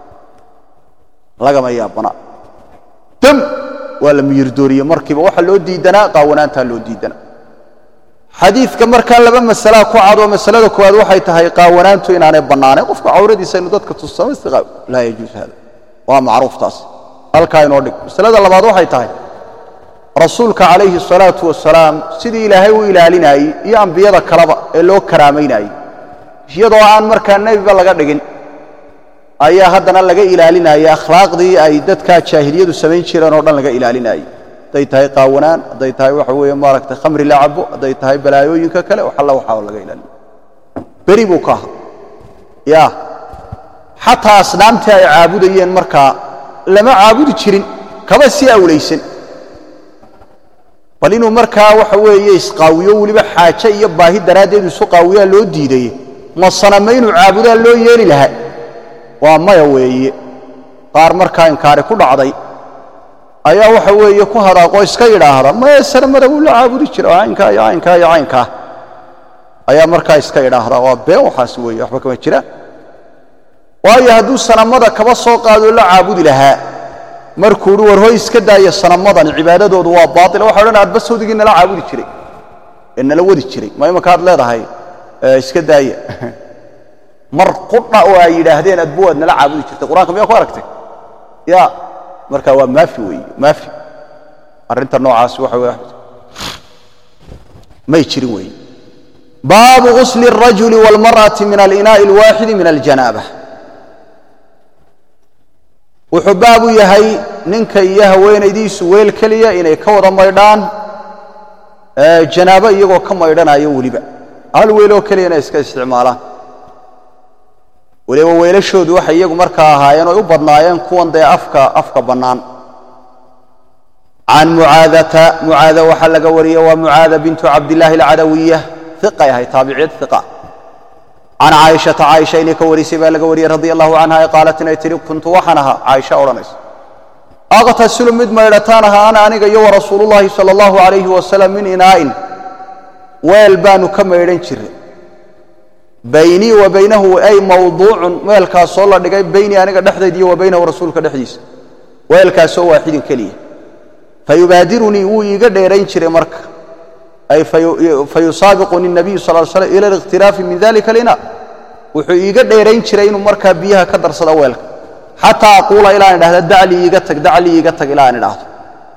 لقم يا بنا تم ولم يردوري مركب وحلو ديدنا قاونان تلو ديدنا حديث كمر كان لبا مسألة كوعد ومسألة كوعد وحي تهي قاونان تو إناني بناني وفق عوردي سينودتك تصام استغاو لا يجوز هذا ومعروف تاس الكاين وردك مسألة لبا وحي تهي رسولك عليه الصلاة والسلام سيدي إلهي وإلالينا يا أنبياء كلابا اللو كرامينا يدو عن مركان النبي بلغا دغين ايا هدنا لغا إلالينا يا أخلاق دي أي ددكا جاهلية سمين شيران oo dhan laga ilaalinay day tahay qaawanaan day tahay waxa weeye maaragtay khamri la cabo day tahay balaayooyinka kale waxa la waxa laga ilaalin bari buu ka ya hatta asnaamta ay caabudayeen marka lama caabudi jirin kaba si awlaysan bal inuu markaa waxa weeye isqaawiyo waliba xaaje iyo baahi daraadeed isu qaawiyaa loo diiday ma sanamaynu caabudaa loo yeeli lahaa waa maya weeye qaar markaa inkaari ku dhacday ayaa waxa weeye ku hadaaqo iska yiraahda ma sanamada uu la caabudi jiro aynka iyo aynka iyo aynka ayaa markaa iska yiraahda waa been waxaas weeye waxba kama jira waayo hadduu sanamada kaba soo qaado la caabudi lahaa markuu war hooy iska daaya sanamadan cibaadadoodu waa baatil waxa oran aad bas wadigiina la caabudi jiray in la wadi jiray ma ima kaad leedahay iska daaya mar qodna oo ay yiraahdeen aad buu adna la caabudi jirtay quraanka miyaa ku aragtay ya marka waa maafi weeye maafi arinta noocaas waxa weeye ma jirin weeye baabu ghusli ar-rajuli wal mar'ati min al-ina'i al-wahid min al-janabah wuxuu baabu yahay ninka iyo haweenaydiisu weel kaliya inay ka wada maydhaan ee janaabo iyagoo ka maydhanayo waliba hal weelo kaliya inay iska isticmaalaan waliba weelashoodu waxa iyagu markaa ahaayeen oo u badnaayeen kuwan day afka afka banaan عن معاذة معاذة وحلق وريه ومعاذة بنت عبد الله العدوية ثقة هي تابعية ثقة عن عائشة عائشة إنك وريسي بالك وريه رضي الله عنها قالت نيتري كنت وحنها عائشة أورانيس أغتسل مد ميرتانها أنا أنيق يو رسول الله صلى الله عليه وسلم من إناء ويلبان كما يرنشر بيني وبينه أي موضوع ويلكا صلى الله بيني أنيق نحدي وبينه ورسولك نحديث ويلكا سوى واحد كليه فيبادرني ويقدر يرنشر مرك أي في فيسابقني النبي صلى الله عليه وسلم إلى الاغتراف من ذلك لنا ويقدر يرنشر إنه مركا بيها كدر صلى ويلك حتى أقول إلى أن هذا دع لي يقتك دع لي يقتك إلى أن هذا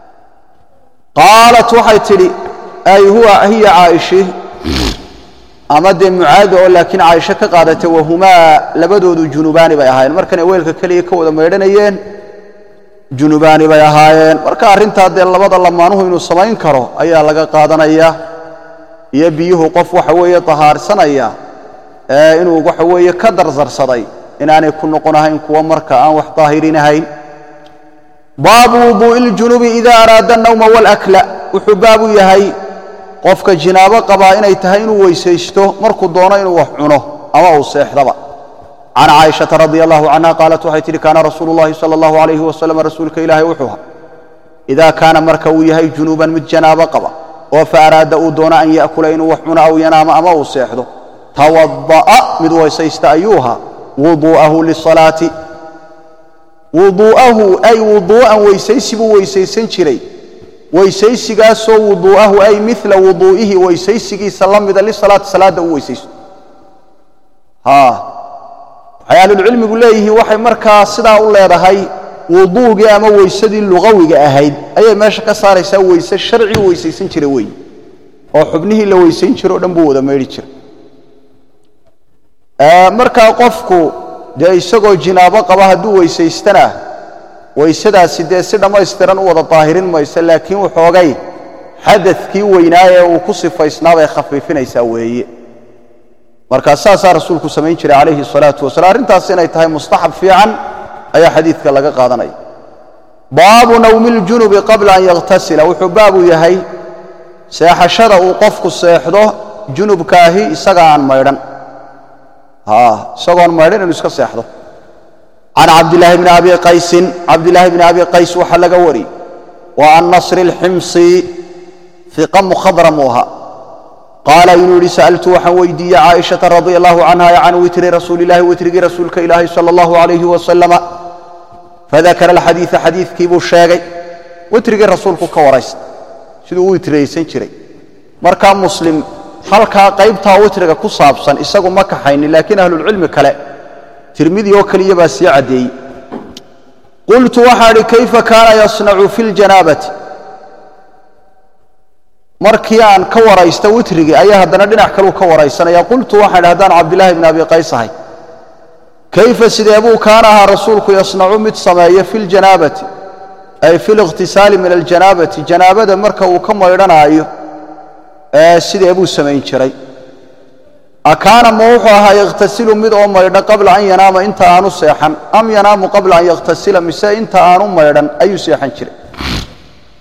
قالت وحيت لي أي هو هي عائشة أمد معاذ ولكن عائشة قالت وهما لبدود جنوبان بيهاين مركا ويلك كلي كودا ميدنيين جنوبان بيهاين مركا أرنت هذا لبدا لما نهو إنه سمين كرو أي لقى قادنايا يبيه قف وحوية طهار سنايا إنه وحوية كدر زرصدي إن أنا يكون نقولها إن كوا مركا أو طاهرين هاي باب وضوء الجنوب إذا أراد النوم والأكل وحباب يهي قفك جنابة قبائن يتهين ويسيشته مركو الدونين وحونه أما هو السيح ربا عن عائشة رضي الله عنها قالت وحيت كان رسول الله صلى الله عليه وسلم رسولك إلهي وحوها إذا كان مركو يهي جنوبا من جنابة قبا وفأراد أدون أن يأكل إن وحونه أو ينام أما هو السيح توضأ من ويسيست أيوها وضوءه للصلاة وضوءه أي وضوءا ويسيسب ويسيسن شري ويسيسقاسو وضوءه أي مثل وضوئه ويسيسقي سلام إذا للصلاة صلاة ويسيس ها حيال العلم يقول له وحي مركا صدا الله رهي وضوء أما ويسدي اللغوي أهيد أي ماشي كسار يسوي ويسيس الشرعي ويسيسن شري وي أو حبنه لو ويسين شري ودنبوه ده ما يريد marka qofku de isagoo jinaabo qaba haduu weysaystana weysadaas sidee si dhameystiran u wada taahirin maysa laakiin wuxoogay xadadkii weynaaye uu ku sifaysnaabay khafiifinaysa weeye marka saasa rasuulku sameeyay jiray kaleeyhi salaatu wasalaam arintaas inay tahay mustahab fiican ayaa xadiidka laga qaadanay baabu nawmil junub qabla an yaghtasila wuxuu baabu yahay seexashada uu qofku seexdo junubkaahi isaga aan maydhan ها سوون مارين إنه يسكت سيحضر عن عبد الله بن أبي قيس عبد الله بن أبي قيس وحلق وري وعن نصر الحمصي في قم خضرموها قال إنه سألت وحويدي عائشة رضي الله عنها عن وتر رسول الله وتر رسولك إلهي صلى الله عليه وسلم فذكر الحديث حديث كيبو الشاقي وتر رسولك كوريس شنو وتر سنشري مركا مسلم halka qaybta witriga ku saabsan isagu ma kaxayn laakiin ahlul ilmi kale tirmidhi oo kaliya baa si cadeey qultu wahari kayfa kana yasna'u fil janabati markii aan ka waraysta witriga ayaa hadana dhinac kale ka waraysanaya qultu wahari hadan abdullah ibn abi qaysahay kayfa sideebu kana rasuulku yasna'u mid sameeyo fil janabati ay fil ightisal min al janabati janabada marka uu ka maydhanayo sidee buu sameyn jiray akaana muuxaha yaghtasilu mid oo maydha qabla an yanaama inta aanu seexan am yanaamu qabla an yaghtasila mise inta aanu maydhan ayuu seexan jiray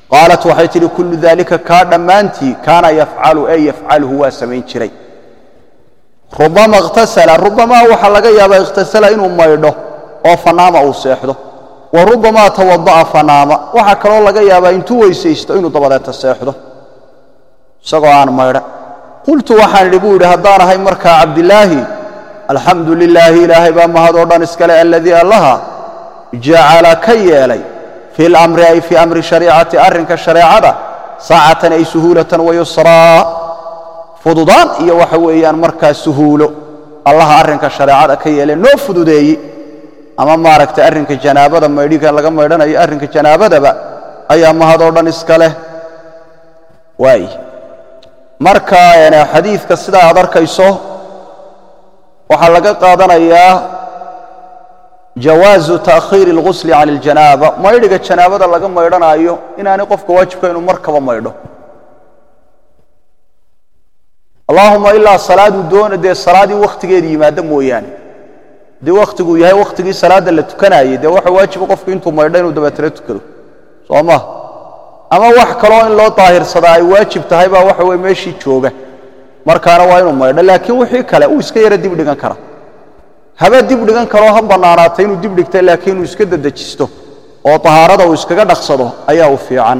قالت وحيت لكل ذلك كان مانتي كان يفعل أي يفعله وسمين شري ربما اغتسل ربما وحلقا يابا اغتسل إنه ميرده أو فنام أو سيحده وربما توضأ فنام وحكى الله يابا إنتو ويسيست إنه طبعا سيحده سقوان ميرده قلت وحان لبود هدان هاي مركا عبد الله الحمد لله إلهي بما هذا نسكالي الذي الله جعل كيالي في الأمر أي في أمر شريعة أرنك الشريعة ساعة أي سهولة ويسرى فضضان إيا وحويان مركا سهولة الله أرنك الشريعة كيالي نو فضودي أما ماركت أرنك الجنابة ما يريك لغا ميدان أي أرنك الجنابة با أي أما هذا نسكالي واي marka yana xadiiska sida aad arkayso waxa laga qaadanayaa jawaazu ta'khir al-ghusl 'ala al-janaba maydhiga janaabada laga maydhanayo inaanay qofka waajibka inuu markaba maydho Allahumma illa salaadu doona de salaadi waqtigeedii yimaada mooyaan de waqtigu yahay waqtigii salaada la tukanayay de waxa waajib qofku intuu maydho inuu dabeetana tukado sooma ama wax kale in loo daahirsadaa ay waajib tahay baa waxa way meeshii jooga markaana waa inuu maydho laakiin wixii kale uu iska yara dib dhigan kara haba dib dhigan karo ha banaanaatay inuu dib dhigtay laakiin uu iska dadajisto oo tahaarada uu iskaga dhaqsado ayaa u fiican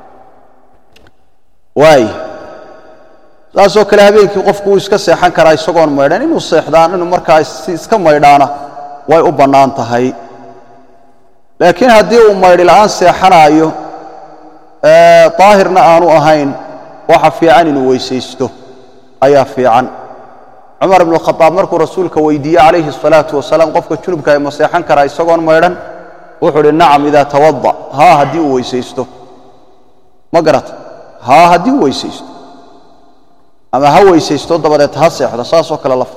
waay taasoo kale habeenkii qofku uu iska seexan karaa isagoon maydhan inuu seexdaan inuu markaa iska maydhaana way u banaan tahay laakiin haddii uu maydhi la'aan seexanayo طاهرنا آنو أهين وحفي عن ويسيستو أيا في عن عمر بن الخطاب مركو رسولك ويدي عليه الصلاة والسلام قفك تشنبك يا مسيحان كراي سقون ميران وحول النعم إذا توضأ ها هدي ويسيستو ما قرأت ها هدي ويسيستو أما هو ويسيستو دبدت هاسي حدا ساس وكلا لفظ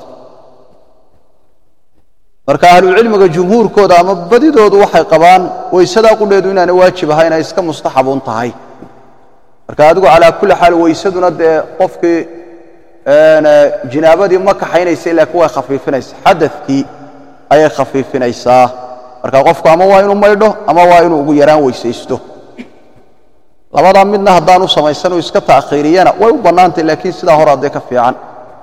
marka ahlu cilmiga jumhuurkooda ama badidoodu waxay qabaan weysada qudheedu inaan waajib ahayn ay iska mustaxabun tahay marka adigu ala kulli xaal weysaduna de qofkii ana jinaabadii ma ka xaynaysa ilaa kuwa khafiifinaysa xadafkii ay khafiifinaysa marka qofku ama waa inuu maydho ama waa inuu ugu yaraan weysaysto labada midna hadaan u samaysano iska taakhiiriyana way u banaantay laakiin sida hore aad ka fiican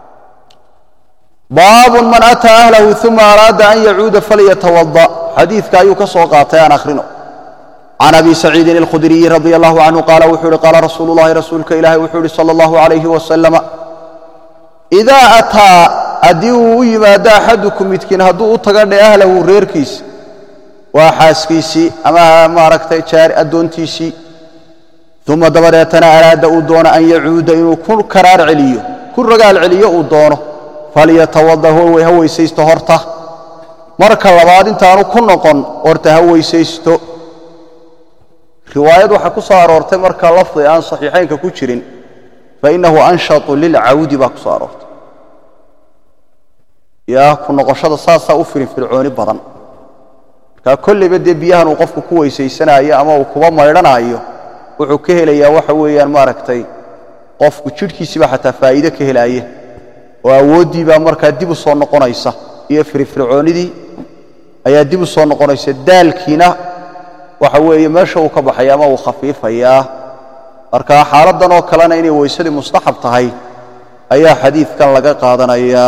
باب من أتى أهله ثم أراد أن يعود فليتوضأ حديث كايو كسوقاتي أنا أخرنه عن أبي سعيد الخدري رضي الله عنه قال وحول قال رسول الله رسولك إلهي وحول صلى الله عليه وسلم إذا أتى أديو يماد أحدكم يتكين هدو تغني أهله ريركيس وحاسكيسي أما ماركتي شار أدونتيسي ثم دبريتنا أراد أدون أن يعود إنه كل كرار عليه كل رجال عليه أدونه فليتوضأ هو هو يسيستو هرته marka labaad intaanu ku noqon horta haweysaysto riwaayad waxa ku soo aroortay marka lafdi aan saxiixaynka ku jirin fa innahu anshatu lil audi ba ku soo aroortay yaa ku noqoshada saasa u firin fircooni badan ka kulliba de biyahan uu qofku ku weysaysanaayo ama uu kuba maydhanayo wuxuu ka helayaa waxa weeyaan maaragtay qofku jirkiisa xataa faa'iido ka helaaya oo awoodii ba marka dib u soo noqonaysa iyo firfircoonidii ayaa dib u soo noqonaysa daalkiina waxa weeye meesha uu ka baxay ama uu khafiifaya marka xaaladan oo kalena inay weysadii mustaxab tahay ayaa xadiidkan laga qaadanaya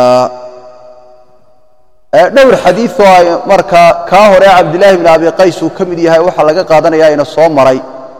ee dhowr xadiis oo marka ka hore Abdullah ibn Abi Qays uu kamid yahay waxa laga qaadanaya in soo maray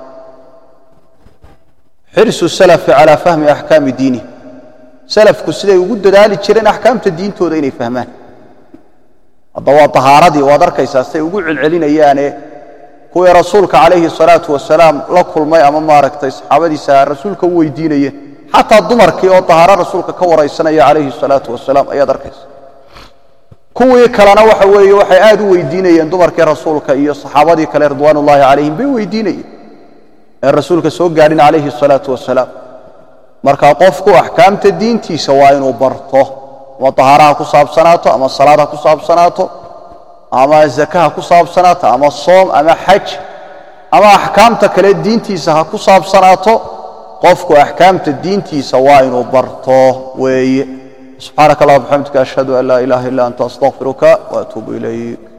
xirsu salaf ala fahmi ahkaam diini salafku siday ugu dadaali jireen ahkaamta diintooda inay fahmaan adawaa tahaaradii oo darkaysa say ugu cilcilinayaan kuwa rasuulka kaleeyhi salaatu wasalaam la kulmay ama maaragtay saxaabadiisa rasuulka u weydiinayeen hatta dumarkii oo tahaara rasuulka ka waraysanaya kaleeyhi salaatu wasalaam ayaa darkaysa kuwii kalena waxa weeye waxay aad u weydiinayeen dumarkii rasuulka iyo saxaabadii kale ridwaanullaahi calayhim bay weydiinayeen ee rasuulka soo gaadhin kaleeyhi salaatu wasalaam marka qofku ahkaamta diintiisa waa inuu barto wa taharaha ku saabsanaato ama salaadaha ku saabsanaato ama zakaha ku saabsanaato ama soom ama hajj ama ahkaamta kale diintiisa ha ku saabsanaato qofku ahkaamta diintiisa waa inuu barto weeye subhanaka allahumma wa bihamdika ashhadu an la ilaha illa anta astaghfiruka wa atubu ilayk